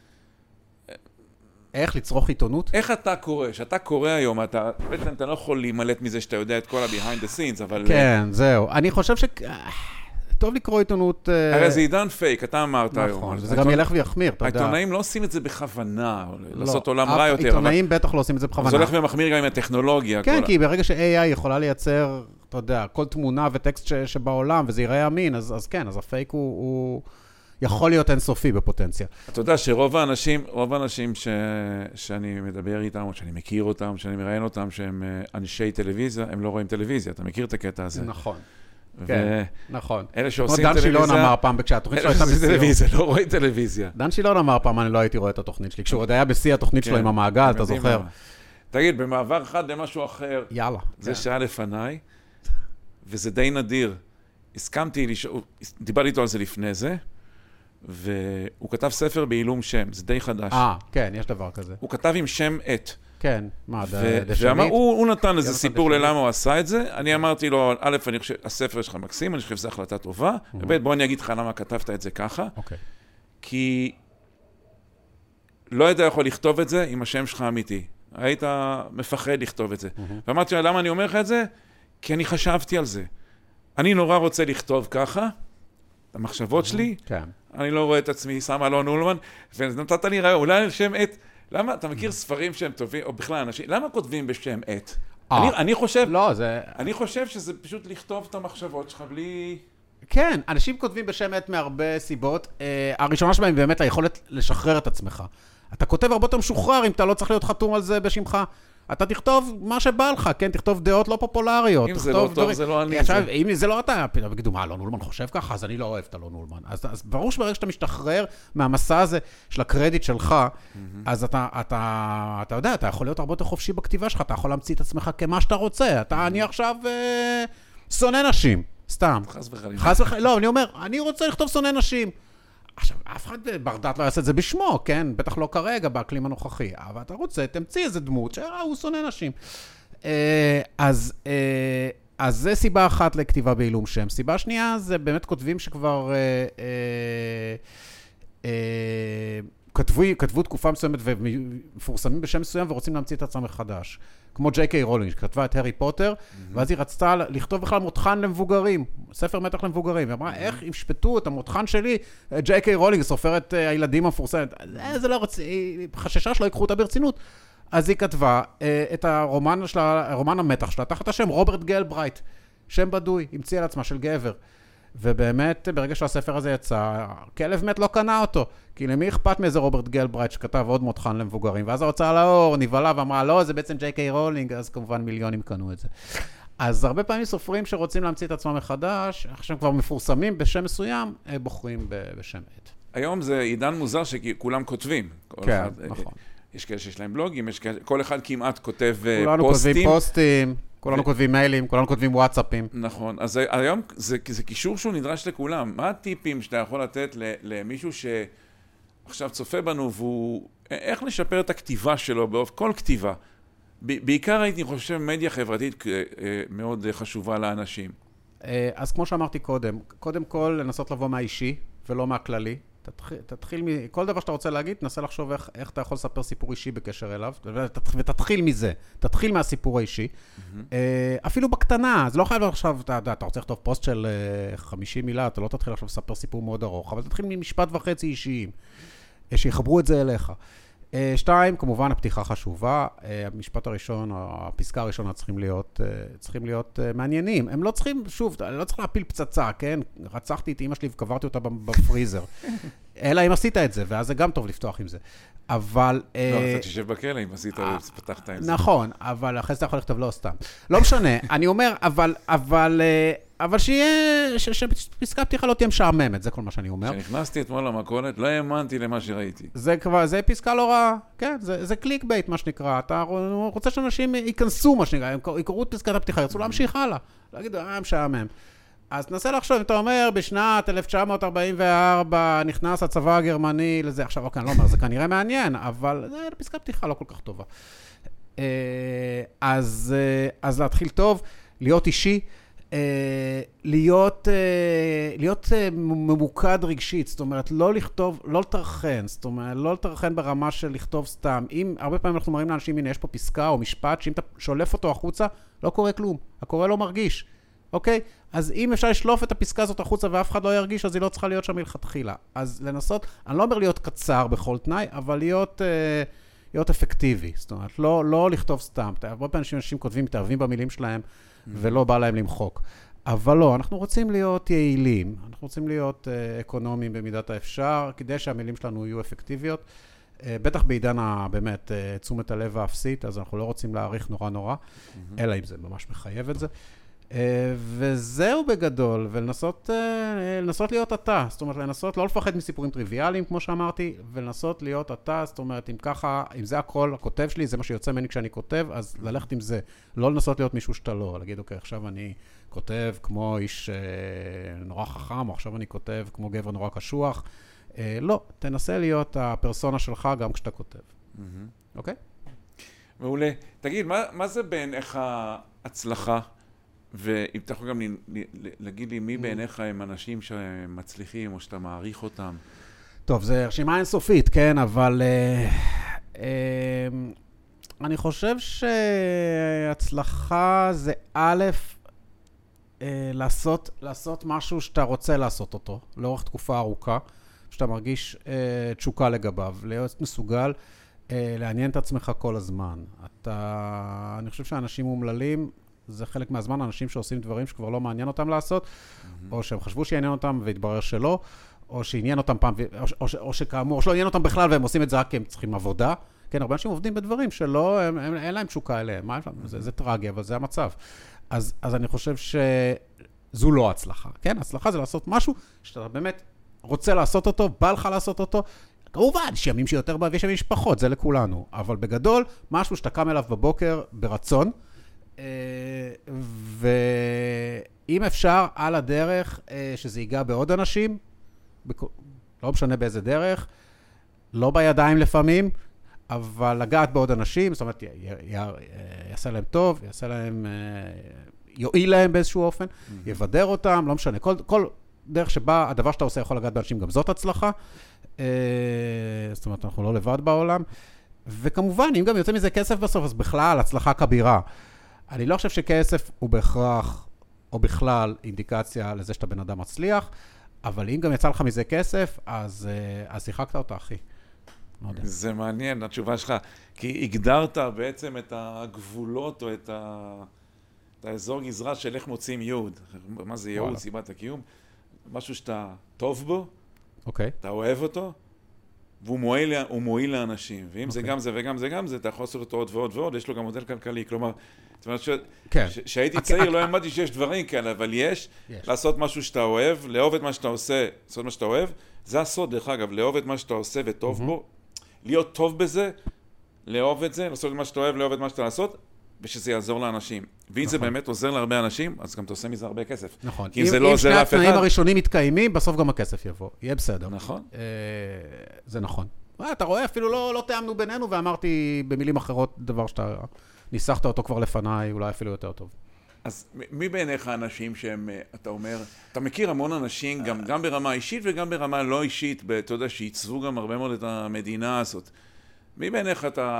איך לצרוך עיתונות? איך אתה קורא? שאתה קורא היום, בעצם אתה לא יכול להימלט מזה שאתה יודע את כל ה-behind the scenes, אבל... כן, זהו. אני חושב טוב לקרוא עיתונות... הרי זה עידן פייק, אתה אמרת היום. נכון, וזה גם ילך ויחמיר, אתה יודע. העיתונאים לא עושים את זה בכוונה, לעשות עולם רע יותר. העיתונאים בטח לא עושים את זה בכוונה. זה הולך ומחמיר גם עם הטכנולוגיה. כן, כי ברגע ש-AI יכולה לייצר, אתה יודע, כל תמונה וטקסט שבעולם, וזה יראה אמין, אז כן, אז הפייק הוא יכול להיות אינסופי בפוטנציה. אתה יודע שרוב האנשים שאני מדבר איתם, או שאני מכיר אותם, שאני מראיין אותם, שהם אנשי טלוויזיה, הם לא רואים טלוויזיה. אתה מכיר את הקטע הזה? נכון. כן, נכון. אלה שעושים טלוויזיה... דן שילון אמר פעם, כשהתוכנית שלו הייתה בסיום. לא רואים טלוויזיה. דן שילון אמר פעם, אני לא הייתי רואה את התוכנית שלי. כשהוא עוד היה בשיא התוכנית שלו עם המעגל, אתה זוכר? תגיד, במעבר אחד למשהו אחר, יאללה. זה שהיה לפניי, וזה די נדיר. דיברתי איתו על זה לפני זה, והוא כתב ספר בעילום שם, זה די חדש. כן, יש דבר כזה. הוא כתב עם שם עת. כן, מה, דשנית? הוא נתן איזה סיפור ללמה הוא עשה את זה. אני אמרתי לו, א', אני חושב, הספר שלך מקסים, אני חושב שזו החלטה טובה. וב', בוא אני אגיד לך למה כתבת את זה ככה. כי לא היית יכול לכתוב את זה עם השם שלך אמיתי. היית מפחד לכתוב את זה. ואמרתי לו, למה אני אומר לך את זה? כי אני חשבתי על זה. אני נורא רוצה לכתוב ככה, המחשבות שלי, אני לא רואה את עצמי, שם אלון אולמן, ונתת לי רעיון, אולי על שם עת, למה, אתה מכיר ספרים שהם טובים, או בכלל אנשים, למה כותבים בשם עת? אני חושב שזה פשוט לכתוב את המחשבות שלך בלי... כן, אנשים כותבים בשם עת מהרבה סיבות. הראשונה שבהם באמת היכולת לשחרר את עצמך. אתה כותב הרבה יותר משוחרר אם אתה לא צריך להיות חתום על זה בשמך. אתה תכתוב מה שבא לך, כן? תכתוב דעות לא פופולריות. אם זה לא טוב, זה לא אני. אם זה לא אתה, פתאום יגידו, מה, אלון אולמן חושב ככה? אז אני לא אוהב את אלון אולמן. אז ברור שברגע שאתה משתחרר מהמסע הזה של הקרדיט שלך, אז אתה יודע, אתה יכול להיות הרבה יותר חופשי בכתיבה שלך, אתה יכול להמציא את עצמך כמה שאתה רוצה. אני עכשיו שונא נשים, סתם. חס וחלילה. לא, אני אומר, אני רוצה לכתוב שונא נשים. עכשיו, אף אחד ברדעת לא יעשה את זה בשמו, כן? בטח לא כרגע, באקלים הנוכחי. אבל אתה רוצה, תמציא איזה דמות שהוא שונא נשים. אז זה סיבה אחת לכתיבה בעילום שם. סיבה שנייה, זה באמת כותבים שכבר כתבו תקופה מסוימת ומפורסמים בשם מסוים ורוצים להמציא את עצמם מחדש. כמו ג'יי.קיי רולינג, שכתבה את הארי פוטר, ואז היא רצתה לכתוב בכלל מותחן למבוגרים, ספר מתח למבוגרים. היא אמרה, איך ישפטו את המותחן שלי, ג'יי.קיי רולינג, סופרת הילדים המפורסמת. זה לא רוצה, היא חששה שלא יקחו אותה ברצינות. אז היא כתבה את הרומן המתח שלה, תחת השם רוברט גלברייט, שם בדוי, המציאה לעצמה של גבר. ובאמת, ברגע שהספר הזה יצא, כלב מת לא קנה אותו. כי למי אכפת מאיזה רוברט גלברייט שכתב עוד מותחן למבוגרים? ואז ההוצאה לאור נבהלה ואמרה, לא, זה בעצם ג'יי.קיי רולינג, אז כמובן מיליונים קנו את זה. אז הרבה פעמים סופרים שרוצים להמציא את עצמם מחדש, אחרי שהם כבר מפורסמים בשם מסוים, בוחרים בשם עת. היום זה עידן מוזר שכולם כותבים. כן, נכון. יש כאלה שיש להם בלוגים, כל אחד כמעט כותב פוסטים. כולנו כותבים פוסטים. כולנו כותבים מיילים, כולנו כותבים וואטסאפים. נכון, אז היום זה קישור שהוא נדרש לכולם. מה הטיפים שאתה יכול לתת למישהו שעכשיו צופה בנו, איך לשפר את הכתיבה שלו, כל כתיבה? בעיקר הייתי חושב מדיה חברתית מאוד חשובה לאנשים. אז כמו שאמרתי קודם כל לנסות לבוא מהאישי ולא מהכללי. תתחיל כל דבר שאתה רוצה להגיד, תנסה לחשוב איך אתה יכול לספר סיפור אישי בקשר אליו, ותתחיל מזה, תתחיל מהסיפור האישי. אפילו בקטנה, זה לא חייב עכשיו, אתה רוצה לכתוב פוסט של 50 מילה, אתה לא תתחיל עכשיו לספר סיפור מאוד ארוך, אבל תתחיל ממשפט וחצי אישיים, שיחברו את זה אליך. 2, כמובן הפתיחה חשובה, המשפט הראשון, הפסקה הראשונה צריכים להיות מעניינים. הם לא צריכים, שוב, לא צריך להפיל פצצה, כן? רצחתי את אמא שלי וקברתי אותה בפריזר. אלא אם עשית את זה, ואז זה גם טוב לפתוח עם זה. אבל... לא, אתה תשב בכלא אם עשית ופתחת עם זה. נכון, אבל אחרי זה אתה יכול לכתוב לא סתם. לא משנה, אני אומר, אבל שפסקה פתיחה לא תהיה משעממת, זה כל מה שאני אומר. כשנכנסתי אתמול למכולת, לא האמנתי למה שראיתי. זה פסקה לא רעה, כן, זה קליק בייט, מה שנקרא. אתה רוצה שאנשים ייכנסו, מה שנקרא, הם יקראו את פסקת הפתיחה, ירצו להמשיך הלאה. להגיד, משעמם. אז תנסה לחשוב, אם אתה אומר, בשנת 1944 נכנס הצבא הגרמני לזה, עכשיו, אוקיי, אני לא אומר, זה כנראה מעניין, אבל זה פסקת פתיחה לא כל כך טובה. אז להתחיל טוב, להיות אישי, להיות ממוקד רגשית, זאת אומרת, לא לכתוב, לא לתרחן, זאת אומרת, לא לתרחן ברמה של לכתוב סתם. אם הרבה פעמים אנחנו מראים לאנשים, הנה, יש פה פסקה או משפט, שאם אתה שולף אותו החוצה, לא קורה כלום. הקורא לא מרגיש, אוקיי? אז אם אפשר לשלוף את הפסקה הזאת החוצה ואף אחד לא ירגיש, אז היא לא צריכה להיות שם מלכתחילה. אז לנסות, אני לא אומר להיות קצר בכל תנאי, אבל להיות אפקטיבי. זאת אומרת, לא לכתוב סתם. הרבה פעמים אנשים כותבים, מתערבים במילים שלהם, ולא בא להם למחוק. אבל לא, אנחנו רוצים להיות יעילים, אנחנו רוצים להיות אקונומיים במידת האפשר, כדי שהמילים שלנו יהיו אפקטיביות, בטח בעידן באמת תשומת הלב האפסית, אז אנחנו לא רוצים להעריך נורא, אלא אם זה ממש מחייב את זה. וזהו בגדול, ולנסות להיות אתה, זאת אומרת, לנסות לא לפחד מסיפורים טריוויאליים, כמו שאמרתי, ולנסות להיות אתה, זאת אומרת, אם ככה, אם זה הכל, הכותב שלי, זה מה שיוצא ממני כשאני כותב, אז ללכת עם זה, לא לנסות להיות מישהו שאתה לא, להגיד, אוקיי, עכשיו אני כותב כמו איש נורא חכם, או עכשיו אני כותב כמו גבר נורא קשוח, לא, תנסה להיות הפרסונה שלך גם כשאתה כותב, אוקיי? מעולה. תגיד, מה זה בעיניך הצלחה? ואם אתה יכול גם להגיד לי מי בעיניך הם אנשים שמצליחים או שאתה מעריך אותם? טוב, זו רשימה אינסופית, כן, אבל אני חושב שהצלחה זה א', לעשות משהו שאתה רוצה לעשות אותו, לאורך תקופה ארוכה, שאתה מרגיש תשוקה לגביו, להיות מסוגל לעניין את עצמך כל הזמן. אני חושב שאנשים מומללים, זה חלק מהזמן, אנשים שעושים דברים שכבר לא מעניין אותם לעשות, או שהם חשבו שעניין אותם והתברר שלא, או שעניין אותם פעם, או שכאמור, או שלא עניין אותם בכלל והם עושים את זה רק כי הם צריכים עבודה. כן, הרבה אנשים עובדים בדברים שלא, אין להם תשוקה אליהם. זה טרגי, אבל זה המצב. אז אני חושב שזו לא הצלחה. כן, הצלחה זה לעשות משהו שאתה באמת רוצה לעשות אותו, בא לך לעשות אותו. כמובן, יש ימים שיותר ויש ימים שפחות, זה לכולנו. אבל בגדול, משהו שאתה קם אליו בבוקר ברצון, ואם אפשר על הדרך שזה ייגע בעוד אנשים, לא משנה באיזה דרך, לא בידיים לפעמים, אבל לגעת בעוד אנשים, זאת אומרת, יעשה להם טוב, יועיל להם באיזשהו אופן, יבדר אותם, לא משנה. כל דרך שבה הדבר שאתה עושה יכול לגעת באנשים, גם זאת הצלחה. זאת אומרת, אנחנו לא לבד בעולם. וכמובן, אם גם יוצא מזה כסף בסוף, אז בכלל, הצלחה כבירה. אני לא חושב שכסף הוא בהכרח, או בכלל, אינדיקציה לזה שאתה בן אדם מצליח, אבל אם גם יצא לך מזה כסף, אז שיחקת אותה, אחי. זה מעניין, התשובה שלך, כי הגדרת בעצם את הגבולות, או את האזור גזרה של איך מוצאים ייעוד. מה זה ייעוד, סיבת הקיום? משהו שאתה טוב בו, אתה אוהב אותו, והוא מועיל לאנשים. ואם זה גם זה וגם זה גם זה, אתה יכול לעשות אותו עוד ועוד ועוד, יש לו גם מודל כלכלי. כלומר, זאת אומרת שהייתי צעיר, לא אמרתי שיש דברים כאלה, אבל יש לעשות משהו שאתה אוהב, לאהוב את מה שאתה עושה, לעשות מה שאתה אוהב. זה הסוד, דרך אגב, לאהוב את מה שאתה עושה וטוב בו, להיות טוב בזה, לאהוב את זה, לעשות את מה שאתה אוהב, לאהוב את מה שאתה לעשות, ושזה יעזור לאנשים. ואם זה באמת עוזר להרבה אנשים, אז גם אתה עושה מזה הרבה כסף. נכון. אם שני התנאים הראשונים מתקיימים, בסוף גם הכסף יבוא. יהיה בסדר. נכון. זה נכון. אתה רואה, אפילו לא תאמנו בינינו, ואמרתי במילים אחרות דבר שאתה ניסחת אותו כבר לפניי, אולי אפילו יותר טוב. אז מי בעיניך האנשים שהם, אתה אומר, אתה מכיר המון אנשים, גם ברמה אישית וגם ברמה לא אישית, אתה יודע, שעיצבו גם הרבה מאוד את המדינה הזאת. מי בעיניך אתה...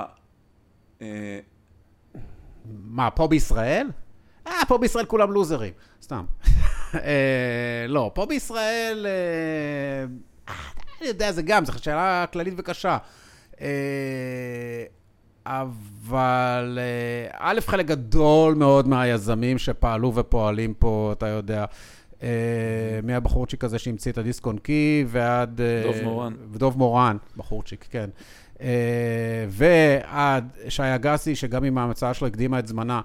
מה, פה בישראל? פה בישראל כולם לוזרים, סתם. לא, פה בישראל, אני יודע, זה גם, זו שאלה כללית וקשה. אבל א', חלק גדול מאוד מהיזמים שפעלו ופועלים פה, אתה יודע, מהבחורצ'יק הזה שהמציא את הדיסק און קי ועד... דוב מורן, בחורצ'יק, כן. ועד שי אגסי, שגם עם ההמצאה שלו הקדימה את זמנה.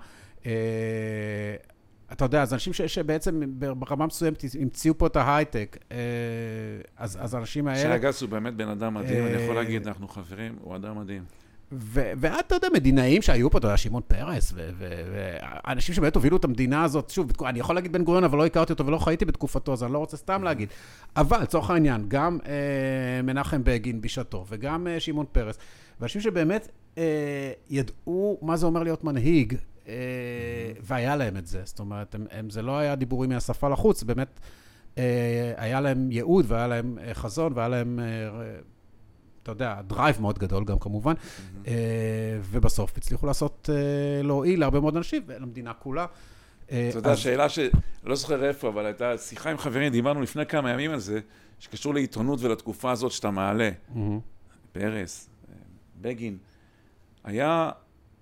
אתה יודע, אז אנשים שבעצם ברמה מסוימת המציאו פה את ההייטק, אז האנשים האלה... שי אגסי הוא באמת בן אדם מדהים, אני יכול להגיד, אנחנו חברים, הוא אדם מדהים. ועד, אתה יודע, מדינאים שהיו פה, אתה יודע, שמעון פרס, ואנשים שבאמת הובילו את המדינה הזאת, שוב, אני יכול להגיד בן גוריון, אבל לא הכרתי אותו ולא חייתי בתקופתו, אז אני לא רוצה סתם להגיד. אבל, לצורך העניין, גם מנחם בגין בשעתו, וגם שמעון פרס, ואנשים שבאמת ידעו מה זה אומר להיות מנהיג, והיה להם את זה. זאת אומרת, זה לא היה דיבורים מהשפה לחוץ, באמת היה להם ייעוד, והיה להם חזון, והיה להם, אתה יודע, דרייב מאוד גדול גם כמובן, ובסוף הצליחו לעשות, להועיל להרבה מאוד אנשים, ולמדינה כולה. אתה יודע, שאלה שלא זוכר איפה, אבל הייתה שיחה עם חברים, דיברנו לפני כמה ימים על זה, שקשור לעיתונות ולתקופה הזאת שאתה מעלה. פרס, בגין. היה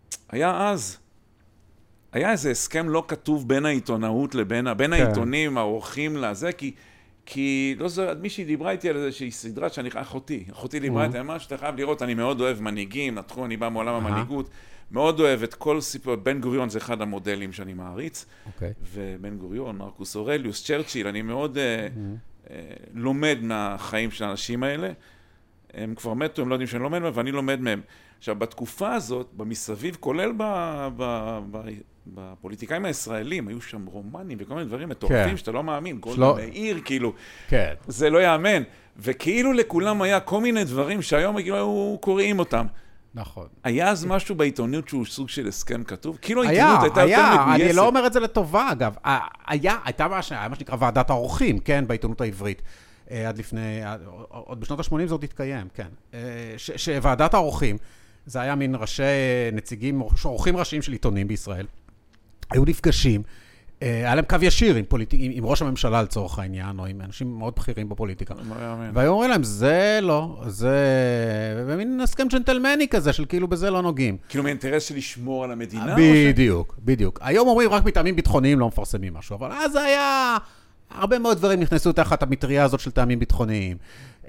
איזה הסכם לא כתוב בין העיתונאות בין העיתונים, העורכים לזה, כי לא זו, מישהי דיברה איתי על איזושהי סדרה שאני, אחותי דיברה איתי, ממש שאתה חייב לראות, אני מאוד אוהב מנהיגים, נתחום, אני בא מעולם המנהיגות, מאוד אוהב את כל סיפור, בן גוריון זה אחד המודלים שאני מעריץ, ובן גוריון, מרקוס אורליוס, צ'רצ'יל, אני מאוד לומד מהחיים של האנשים האלה, הם כבר מתו, הם לא יודעים שאני לומד מהם, ואני לומד מהם. עכשיו, בתקופה הזאת, במסביב, כולל בפוליטיקאים הישראלים, היו שם רומנים וכל מיני דברים מטורפים שאתה לא מאמין, גולדה מאיר, כאילו, זה לא יאמן. וכאילו לכולם היה כל מיני דברים שהיום היו קוראים אותם. נכון. היה אז משהו בעיתונות שהוא סוג של הסכם כתוב? כאילו העיתונות הייתה יותר מגויסת. אני לא אומר את זה לטובה, אגב. הייתה מה שנקרא ועדת העורכים, כן, בעיתונות העברית. עד לפני, עוד בשנות ה-80 זה עוד התקיים, כן. שוועדת העורכים, זה היה מין נציגים, עורכים ראשיים של עיתונים בישראל, היו נפגשים, היה להם קו ישיר עם ראש הממשלה לצורך העניין, או עם אנשים מאוד בכירים בפוליטיקה. והיו אומרים להם, זה לא, זה מין הסכם ג'נטלמני כזה, של כאילו בזה לא נוגעים. כאילו מאינטרס של לשמור על המדינה? בדיוק, בדיוק. היום אומרים רק מטעמים ביטחוניים לא מפרסמים משהו, אבל אז היה הרבה מאוד דברים נכנסו תחת המטריה הזאת של טעמים ביטחוניים.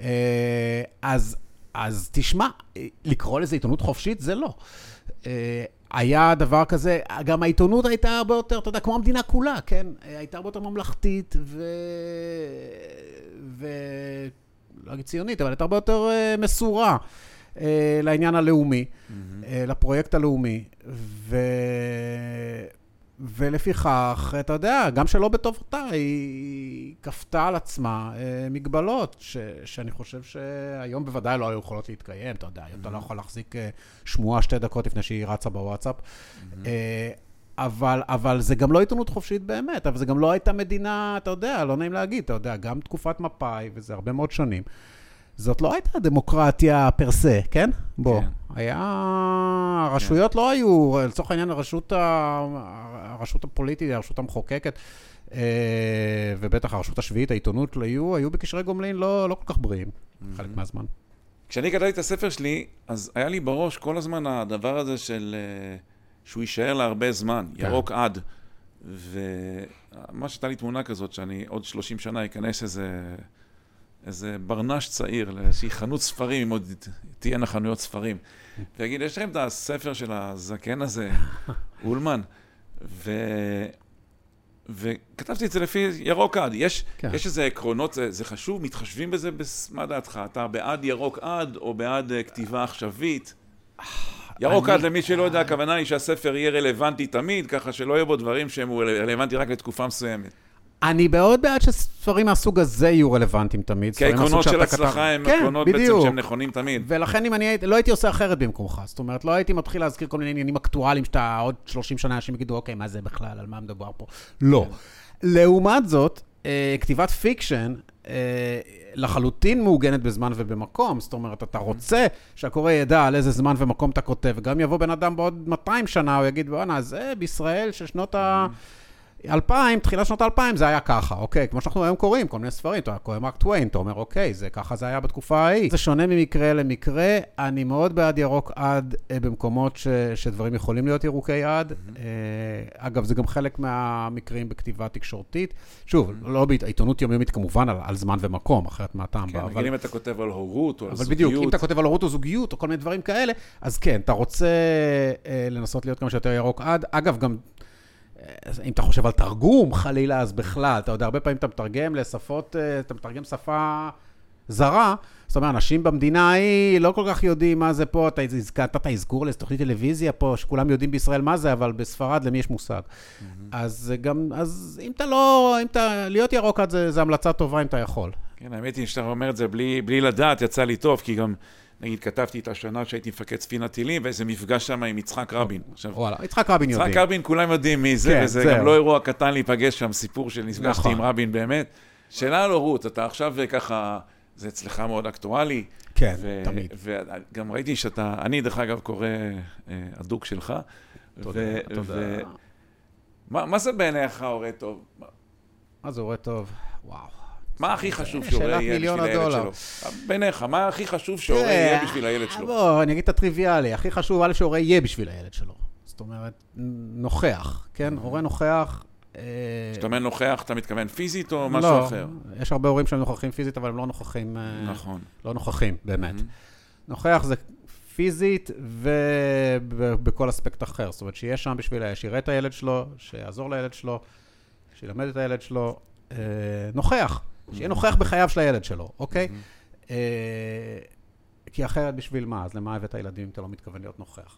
אז תשמע, לקרוא לזה עיתונות חופשית, זה לא. היה דבר כזה, גם העיתונות הייתה הרבה יותר, אתה יודע, כמו המדינה כולה, כן? הייתה הרבה יותר ממלכתית לא אגיד ציונית, אבל הייתה הרבה יותר מסורה לעניין הלאומי, לפרויקט הלאומי, ולפיכך, אתה יודע, גם שלא בטובתה, היא כפתה על עצמה מגבלות, שאני חושב שהיום בוודאי לא היו יכולות להתקיים, אתה יודע, אתה לא יכול להחזיק שמועה 2 דקות לפני שהיא רצה בוואטסאפ, אבל זה גם לא עיתונות חופשית באמת, אבל זה גם לא הייתה מדינה, אתה יודע, לא נעים להגיד, אתה יודע, גם תקופת מפאי, וזה הרבה מאוד שנים, זאת לא הייתה דמוקרטיה פרסה, כן? בוא, הרשויות לא היו, לצורך העניין הרשות הפוליטית, הרשות המחוקקת, ובטח הרשות השביעית, העיתונות, היו בקשרי גומלין לא כל כך בריאים, חלק מהזמן. כשאני כתבתי את הספר שלי, אז היה לי בראש כל הזמן הדבר הזה של שהוא יישאר להרבה זמן, ירוק עד, ומה שהייתה לי תמונה כזאת, שאני עוד 30 שנה אכנס איזה ברנש צעיר, לאיזושהי חנות ספרים, אם עוד תהיינה חנויות ספרים. ויגיד, יש לכם את הספר של הזקן הזה, אולמן, וכתבתי את זה לפי ירוק עד. יש איזה עקרונות, זה חשוב, מתחשבים בזה, מה דעתך? אתה בעד ירוק עד או בעד כתיבה עכשווית? ירוק עד, למי שלא יודע, הכוונה היא שהספר יהיה רלוונטי תמיד, ככה שלא יהיו בו דברים שהם רלוונטי רק לתקופה מסוימת. אני מאוד בעד שספרים מהסוג הזה יהיו רלוונטיים תמיד. כי העקרונות של הצלחה הם עקרונות בעצם שהם נכונים תמיד. ולכן אם אני לא הייתי עושה אחרת במקומך. זאת אומרת, לא הייתי מתחיל להזכיר כל מיני עניינים אקטואליים שאתה עוד 30 שנה אנשים יגידו, אוקיי, מה זה בכלל, על מה מדובר פה? לא. לעומת זאת, כתיבת פיקשן לחלוטין מעוגנת בזמן ובמקום. זאת אומרת, אתה רוצה שהקורא ידע על איזה זמן ומקום אתה כותב, וגם יבוא בן אדם בעוד 200 שנה, הוא יגיד, בוא'נה, זה בישראל של שנות 2000, תחילת שנות 2000, זה היה ככה, אוקיי? כמו שאנחנו היום קוראים, כל מיני ספרים, אתה קורא מרק טוויין, אתה אומר, אוקיי, ככה זה היה בתקופה ההיא. זה שונה ממקרה למקרה, אני מאוד בעד ירוק עד במקומות שדברים יכולים להיות ירוקי עד. אגב, זה גם חלק מהמקרים בכתיבה תקשורתית. שוב, לא בעיתונות יומיומית כמובן על זמן ומקום, אחרת מהטעם. כן, נגיד אם אתה כותב על הורות או על זוגיות. אבל בדיוק, אם אתה כותב על הורות או זוגיות או כל מיני דברים כאלה, אז כן, אתה רוצה לנסות להיות כמה שיותר ירוק עד. אגב, גם אם אתה חושב על תרגום, חלילה, אז בכלל, אתה יודע, הרבה פעמים אתה מתרגם לשפות, אתה מתרגם שפה זרה, זאת אומרת, אנשים במדינה היא לא כל כך יודעים מה זה פה, אתה הזכור לאיזו תוכנית טלוויזיה פה, שכולם יודעים בישראל מה זה, אבל בספרד למי יש מושג. אז גם, אז אם אתה לא, להיות ירוק עד זה המלצה טובה אם אתה יכול. כן, האמת היא שאתה אומר את זה בלי לדעת, יצא לי טוב, כי גם, נגיד, כתבתי את השנה שהייתי מפקד ספינת טילים, ואיזה מפגש שם עם יצחק רבין. וואלה, יצחק רבין יודעים. יצחק רבין, כולם יודעים מי זה, וזה גם לא אירוע קטן להיפגש שם, סיפור של נפגשתי עם רבין באמת. שאלה לא רות, אתה עכשיו ככה, זה אצלך מאוד אקטואלי. כן, תמיד. וגם ראיתי שאתה, אני דרך אגב קורא הדוק שלך. תודה. מה זה בעיניך הורה טוב? מה זה הורה טוב? וואו. מה הכי חשוב שהורה יהיה בשביל הילד שלו? בעיניך, מה הכי חשוב שהורה יהיה בשביל הילד שלו? בוא, אני אגיד את הטריוויאלי. הכי חשוב א' שהורה יהיה בשביל הילד שלו. זאת אומרת, נוכח, כן? הורה נוכח. כשאתה אומר נוכח, אתה מתכוון פיזית או משהו אחר? לא, יש הרבה הורים שהם נוכחים פיזית, אבל הם לא נוכחים. נכון. לא נוכחים, באמת. נוכח זה פיזית ובכל אספקט אחר. זאת אומרת, שיהיה שם בשביל, שיראה את הילד שלו, שיעזור לילד שלו, שילמד את הילד שלו. נוכח. שיהיה נוכח בחייו של הילד שלו, אוקיי? כי אחרת בשביל מה? אז למה הבאת הילדים אם אתה לא מתכוון להיות נוכח?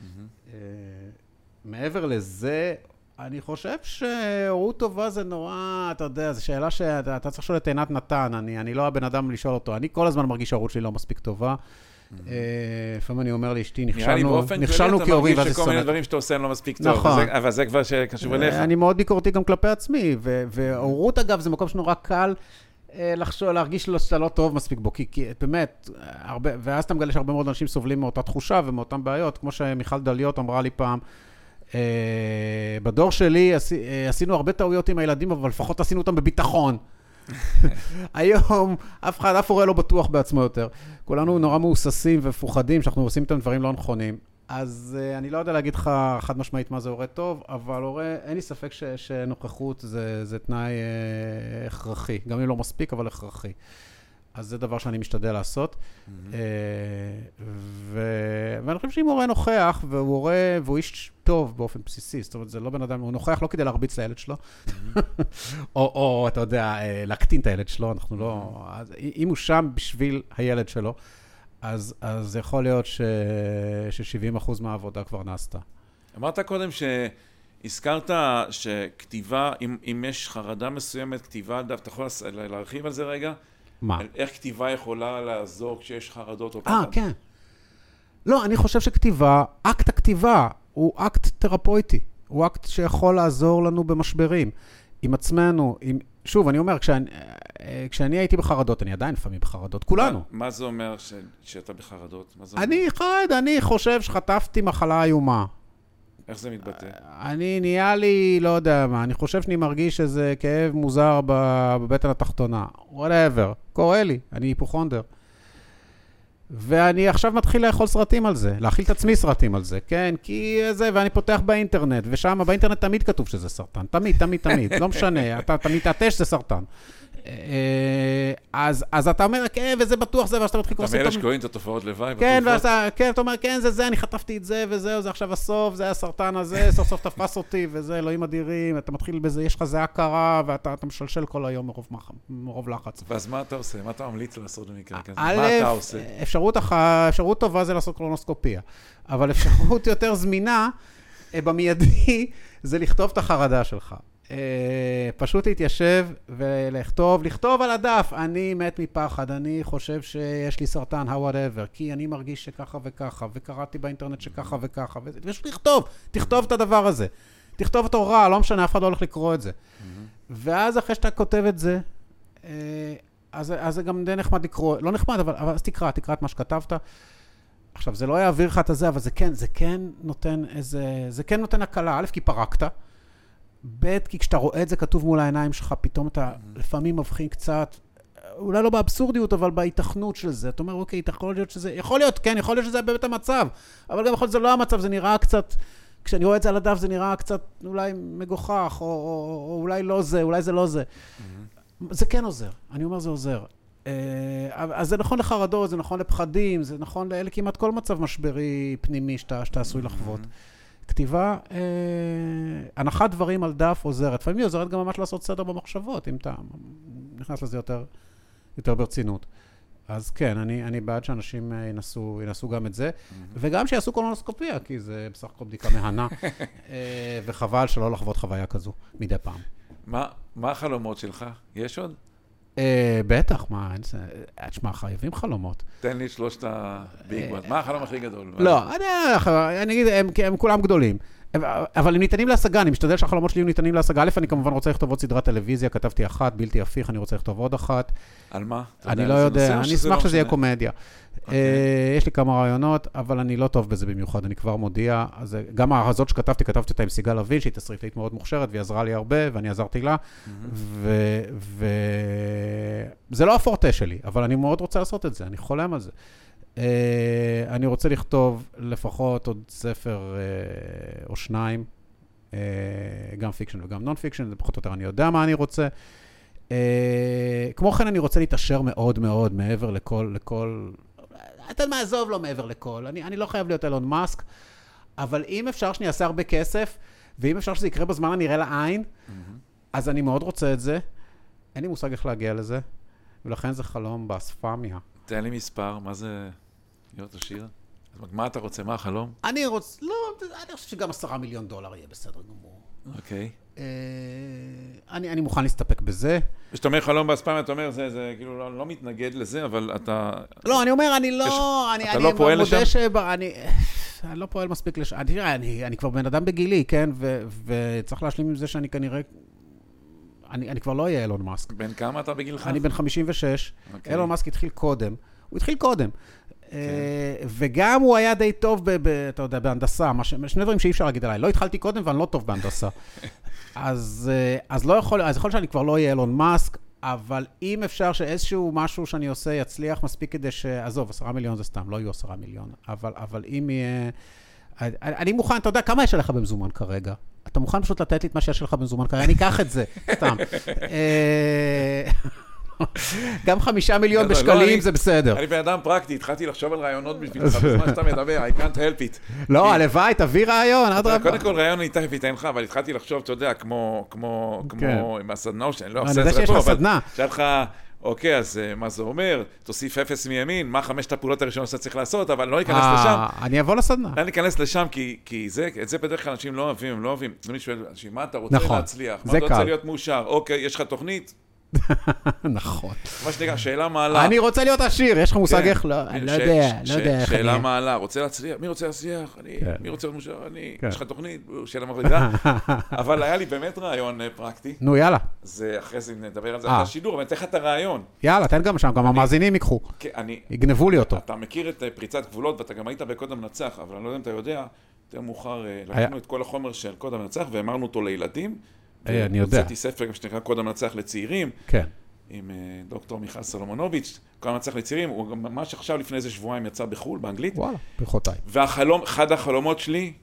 מעבר לזה, אני חושב שהורות טובה זה נורא, אתה יודע, זו שאלה שאתה צריך לשאול את עינת נתן, אני לא הבן אדם לשאול אותו, אני כל הזמן מרגיש שההורות שלי לא מספיק טובה. לפעמים אני אומר לאשתי, נכשלנו כהורים, ואז זה שכל מיני דברים שאתה עושה לא מספיק טוב, אבל זה כבר שקשור אליך. אני מאוד ביקורתי גם כלפי עצמי, וההורות אגב זה מקום שנורא קל להרגיש שאתה לא טוב מספיק בו, כי באמת, ואז אתה מגלה שהרבה מאוד אנשים סובלים מאותה תחושה ומאותן בעיות, כמו שמיכל דליות אמרה לי פעם, בדור שלי עשינו הרבה טעויות עם הילדים, אבל לפחות עשינו אותם בביטחון. היום אף הורה לא בטוח בעצמו יותר. כולנו נורא מאוססים ומפוחדים שאנחנו עושים איתם דברים לא נכונים. אז אני לא יודע להגיד לך חד משמעית מה זה הורה טוב, אבל הורה, אין לי ספק שנוכחות זה תנאי הכרחי. גם אם לא מספיק, אבל הכרחי. אז זה דבר שאני משתדל לעשות. ואני חושב שאם הורה נוכח, והוא איש טוב באופן בסיסי, זאת אומרת, זה לא בן אדם, הוא נוכח לא כדי להרביץ לילד שלו, או אתה יודע, להקטין את הילד שלו, אנחנו לא... אם הוא שם בשביל הילד שלו, אז יכול להיות ש70% מהעבודה כבר נעשתה. אמרת קודם שהזכרת שכתיבה, אם יש חרדה מסוימת, כתיבה, אתה יכול להרחיב על זה רגע? מה? איך כתיבה יכולה לעזור כשיש חרדות או פחד? כן. לא, אני חושב שכתיבה, אקט הכתיבה הוא אקט תרפויטי. הוא אקט שיכול לעזור לנו במשברים. עם עצמנו, שוב, אני אומר, כשאני הייתי בחרדות, אני עדיין לפעמים בחרדות, כולנו. מה זה אומר שאתה בחרדות? אני חושב שחטפתי מחלה איומה. איך זה מתבטא? אני נהיה לי, לא יודע מה, אני חושב שאני מרגיש איזה כאב מוזר בבטן התחתונה. whatever, קורה לי, אני היפוכונדר. ואני עכשיו מתחיל לאכול סרטים על זה, להאכיל את עצמי סרטים על זה, כן? כי זה, ואני פותח באינטרנט, ושם באינטרנט תמיד כתוב שזה סרטן, תמיד, לא משנה, אתה מתעטש שזה סרטן. אז אתה אומר, כן, וזה בטוח זה, ואתה מתחיל אתה מאלה שקוראים את התופעות לוואי, כן, אתה אומר, כן, זה, אני חטפתי את זה, וזהו, זה עכשיו הסוף, זה הסרטן הזה, סוף תפס אותי, וזה, אלוהים אדירים, אתה מתחיל בזה, יש לך זה הכרה, ואתה משלשל כל היום מרוב לחץ. ואז מה אתה עושה? מה אתה ממליץ לעשות במקרה כזה? מה אתה עושה? אפשרות טובה זה לעשות קולונוסקופיה, אבל אפשרות יותר זמינה, במיידי, זה לכתוב את החרדה שלך. פשוט להתיישב ולכתוב על הדף, אני מת מפחד, אני חושב שיש לי סרטן, whatever, כי אני מרגיש שככה וככה, וקראתי באינטרנט שככה וככה, ופשוט תכתוב את הדבר הזה. תכתוב אותו רע, לא משנה, אף אחד לא הולך לקרוא את זה. ואז אחרי שאתה כותב את זה, אז זה גם די נחמד לקרוא, לא נחמד, אבל אז תקרא את מה שכתבת. עכשיו, זה לא יעביר לך את זה, אבל זה כן נותן הקלה, א', כי פרקת, ב', כי כשאתה רואה את זה כתוב מול העיניים שלך, פתאום אתה לפעמים מבחין קצת, אולי לא באבסורדיות, אבל בהיתכנות של זה. אתה אומר, אוקיי, יכול להיות שזה, יכול להיות שזה באמת המצב, אבל גם יכול להיות שזה לא המצב, זה נראה קצת, כשאני רואה את זה על הדף, זה נראה קצת אולי מגוחך, או אולי לא זה, אולי זה לא זה. זה כן עוזר, אני אומר זה עוזר. אז זה נכון לחרדות, זה נכון לפחדים, זה נכון לכמעט כל מצב משברי פנימי שאתה עשוי לחוות. כתיבה, הנחת דברים על דף עוזרת. לפעמים היא עוזרת גם ממש לעשות סדר במחשבות, אם אתה נכנס לזה יותר ברצינות. אז כן, אני בעד שאנשים ינסו גם את זה, וגם שיעשו קולונוסקופיה, כי זה בסך הכל בדיקה מהנה, וחבל שלא לחוות חוויה כזו מדי פעם. מה החלומות שלך? יש עוד? בטח, מה, תשמע, חייבים חלומות. תן לי 3 הביג וואן. מה החלום הכי גדול? לא, אני אגיד, הם כולם גדולים. אבל הם ניתנים להשגה, אני משתדל שהחלומות שלי ניתנים להשגה. א', אני כמובן רוצה לכתוב עוד סדרת טלוויזיה, כתבתי אחת, בלתי הפיך, אני רוצה לכתוב עוד אחת. על מה? אני לא יודע, אני אשמח שזה יהיה קומדיה. יש לי כמה רעיונות, אבל אני לא טוב בזה במיוחד, אני כבר מודיע. גם הזאת שכתבתי אותה עם סיגל לוין, שהיא תסריטאית מאוד מוכשרת, והיא עזרה לי הרבה, ואני עזרתי לה. וזה לא הפורטה שלי, אבל אני מאוד רוצה לעשות את זה, אני חולם על זה. אני רוצה לכתוב לפחות עוד ספר או 2, גם פיקשן וגם נון פיקשן, זה פחות או יותר אני יודע מה אני רוצה. כמו כן אני רוצה להתעשר מאוד מאוד מעבר לכל, אתה מעזוב לו מעבר לכל, אני לא חייב להיות אילון מאסק, אבל אם אפשר שאני אעשה הרבה כסף, ואם אפשר שזה יקרה בזמן הנראה לעין, אז אני מאוד רוצה את זה, אין לי מושג איך להגיע לזה, ולכן זה חלום באספמיה. תן לי מספר, מה זה להיות עשיר? מה אתה רוצה? מה החלום? אני רוצה, לא, אני חושב שגם $10 מיליון יהיה בסדר גמור. אוקיי. אני מוכן להסתפק בזה. כשאתה אומר חלום באספמיה, אתה אומר, זה כאילו לא מתנגד לזה, אבל אתה... לא, אני אומר, אני לא... אתה לא פועל לשם? אני לא פועל מספיק לשם. אני כבר בן אדם בגילי, כן? וצריך להשלים עם זה שאני כנראה... אני כבר לא אהיה אילון מאסק. בן כמה אתה בגילך? אני בן 56. אילון מאסק התחיל קודם. הוא התחיל קודם. וגם הוא היה די טוב, אתה יודע, בהנדסה. שני דברים שאי אפשר להגיד עליי. לא התחלתי קודם ואני לא טוב בהנדסה. אז יכול שאני כבר לא אהיה אילון מאסק, אבל אם אפשר שאיזשהו משהו שאני עושה יצליח מספיק כדי עזוב, 10 מיליון זה סתם, לא יהיו 10 מיליון. אבל אם יהיה... אני מוכן, אתה יודע, כמה יש עליך במזומן כרגע? אתה מוכן פשוט לתת לי את מה שיש לך במזומן כרגע? אני אקח את זה, סתם. גם 5 מיליון בשקלים זה בסדר. אני בן אדם פרקטי, התחלתי לחשוב על רעיונות בשבילך, בזמן שאתה מדבר, I can't help it. לא, הלוואי, תביא רעיון, אדרבה. קודם כל רעיון אני תכף אתן לך, אבל התחלתי לחשוב, אתה יודע, כמו עם הסדנה, שאני לא אעשה את זה פה, אבל שאל לך, אוקיי, אז מה זה אומר? תוסיף 0 מימין, מה 5 הפעולות הראשונות שאתה צריך לעשות, אבל לא ניכנס לשם. אני אבוא לסדנה. לא ניכנס לשם, כי את זה בדרך כלל אנשים לא אוהבים, הם לא אוהבים. אני שואל, מה אתה רוצה להצליח? מה אתה רוצה להיות מאושר? אוקיי, יש לך תוכנית? נכון. מה שנקרא, שאלה מעלה. אני רוצה להיות עשיר, יש לך מושג איך? לא, אני לא יודע איך. שאלה מעלה, רוצה להצליח? מי רוצה להצליח? מי רוצה להיות מאושר? אני, יש לך תוכנית? שאלה מפרידה. אבל היה לי באמת רעיון פרקטי. נו, יאללה. זה אחרי זה נדבר על זה אחרי השידור, אבל אני אתן לך את הרעיון. יאללה, תן גם שם, גם המאזינים ייקחו. יגנבו לי אותו. אתה מכיר את פריצת גבולות, ואתה גם היית בקוד המנצח, אבל אני לא יודע אם אתה יודע, יותר מאוחר לקחנו את כל החומר של קוד המנצח, ואמרנו אותו לילדים. אני יודע. הוצאתי ספר שנקרא קוד המנצח לצעירים, כן. עם דוקטור מיכל סולומונוביץ', קוד המנצח לצעירים, הוא גם ממש עכשיו לפני איזה שבועיים יצא בחול, באנגלית. וואלה, ברכותיי. אחד החלומות שלי,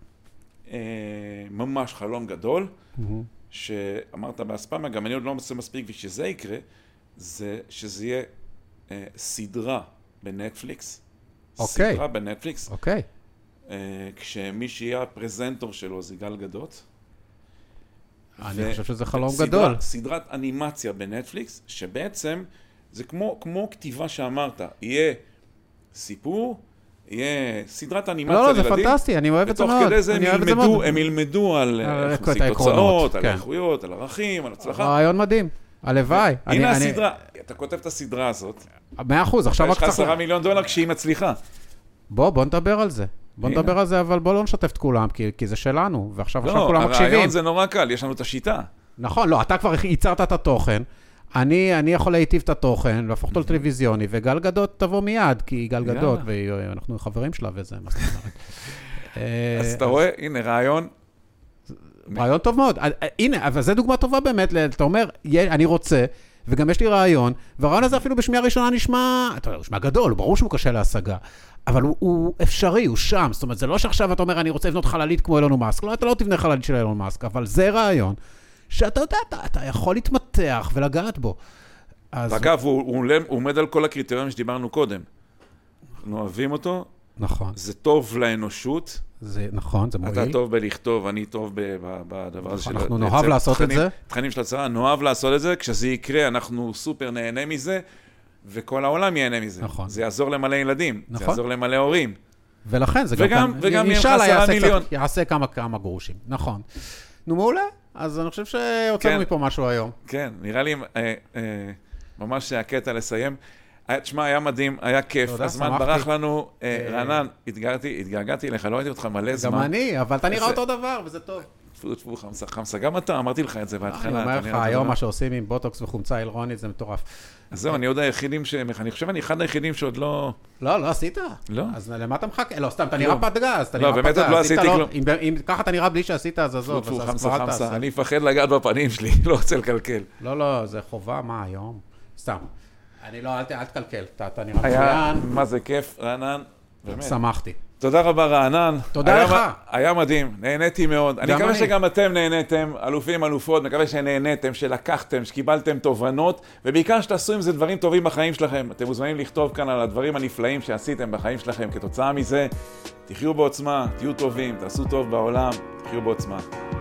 ממש חלום גדול, שאמרת באספמיה, גם אני עוד לא עושה מספיק ושזה יקרה, זה שזה יהיה סדרה בנטפליקס. אוקיי. סדרה בנטפליקס. אוקיי. כשמי שיהיה הפרזנטור שלו זה גל גדות. אני חושב שזה חלום גדול. סדרת אנימציה בנטפליקס, שבעצם זה כמו כתיבה שאמרת, יהיה סיפור, יהיה סדרת אנימציה לילדים. לא, זה פנטסטי, אני אוהב את זה מאוד. ותוך כדי זה הם ילמדו על תוצאות, על איכויות, על ערכים, על הצלחה. רעיון מדהים, הלוואי. הנה הסדרה, אתה כותב את הסדרה הזאת. 100%, עכשיו רק צריך... יש לך $10 מיליון כשהיא מצליחה. בוא נדבר על זה. בוא נדבר על זה, אבל בוא לא נשתף את כולם, כי זה שלנו, ועכשיו כולם מקשיבים. הרעיון זה נורא קל, יש לנו את השיטה. נכון, לא, אתה כבר ייצרת את התוכן, אני יכול להיטיב את התוכן, להפוך אותו לטלוויזיוני, וגל גדות תבוא מיד, כי גל גדות, ואנחנו חברים שלה וזה, מה זאת אומרת. אז אתה רואה, הנה, רעיון. רעיון טוב מאוד. הנה, אבל זו דוגמה טובה באמת, אתה אומר, אני רוצה, וגם יש לי רעיון, והרעיון הזה אפילו בשמיעה ראשונה נשמע גדול, ברור שהוא קשה להשגה. אבל הוא אפשרי, הוא שם. זאת אומרת, זה לא שעכשיו אתה אומר, אני רוצה לבנות חללית כמו אילון מאסק. לא, אתה לא תבנה חללית של אילון מאסק, אבל זה רעיון שאתה יודע, אתה יכול להתמתח ולגעת בו. אגב, הוא עומד על כל הקריטריונים שדיברנו קודם. אנחנו אוהבים אותו. נכון. זה טוב לאנושות. זה נכון, זה מועיל. אתה טוב בלכתוב, אני טוב בדבר הזה. אנחנו נאהב לעשות את זה. תכנים של הצרה, נאהב לעשות את זה. כשזה יקרה, אנחנו סופר נהנה מזה. וכל העולם ייהנה מזה. נכון. זה יעזור למלא ילדים, נכון. זה יעזור למלא הורים. ולכן זה וגם יהיה לך 10 מיליון. יעשה כמה גרושים, נכון. נו מעולה, אז אני חושב שהוצאנו מפה משהו היום. כן, נראה לי, ממש הקטע לסיים. תשמע, היה מדהים, היה כיף, הזמן ברח לנו, רענן, התגעגעתי לך, לא ראיתי אותך מלא זמן. גם אני, אבל אתה נראה אותו דבר, וזה טוב. תפו, חמסה, גם אתה, אמרתי לך את זה בהתחלה. אני אומר לך, היום מה שעושים עם בוטוקס וחומצה הילרונית זה מטורף. אז זהו, אני עוד היחידים אני חושב אני אחד היחידים שעוד לא... לא עשית? לא. אז למה אתה מחכה? לא, סתם, אתה נראה פדגז. לא, באמת עוד לא עשיתי כלום. אם ככה אתה נראה בלי שעשית, אז עזוב. תפו, חמסה, אני אפחד לגעת בפנים שלי, לא רוצה לקלקל. לא, זה חובה, מה היום? סתם. אני לא, אל תקלקל, אתה נראה מצוין. מה זה כיף, רענן, באמת. שמחתי. תודה רבה, רענן. תודה לך. היה מדהים, נהניתי מאוד. אני מקווה שגם אתם נהניתם, אלופים, אלופות, מקווה שנהניתם, שלקחתם, שקיבלתם תובנות, ובעיקר שתעשו עם זה דברים טובים בחיים שלכם. אתם מוזמנים לכתוב כאן על הדברים הנפלאים שעשיתם בחיים שלכם. כתוצאה מזה, תחיו בעוצמה, תהיו טובים, תעשו טוב בעולם, תחיו בעוצמה.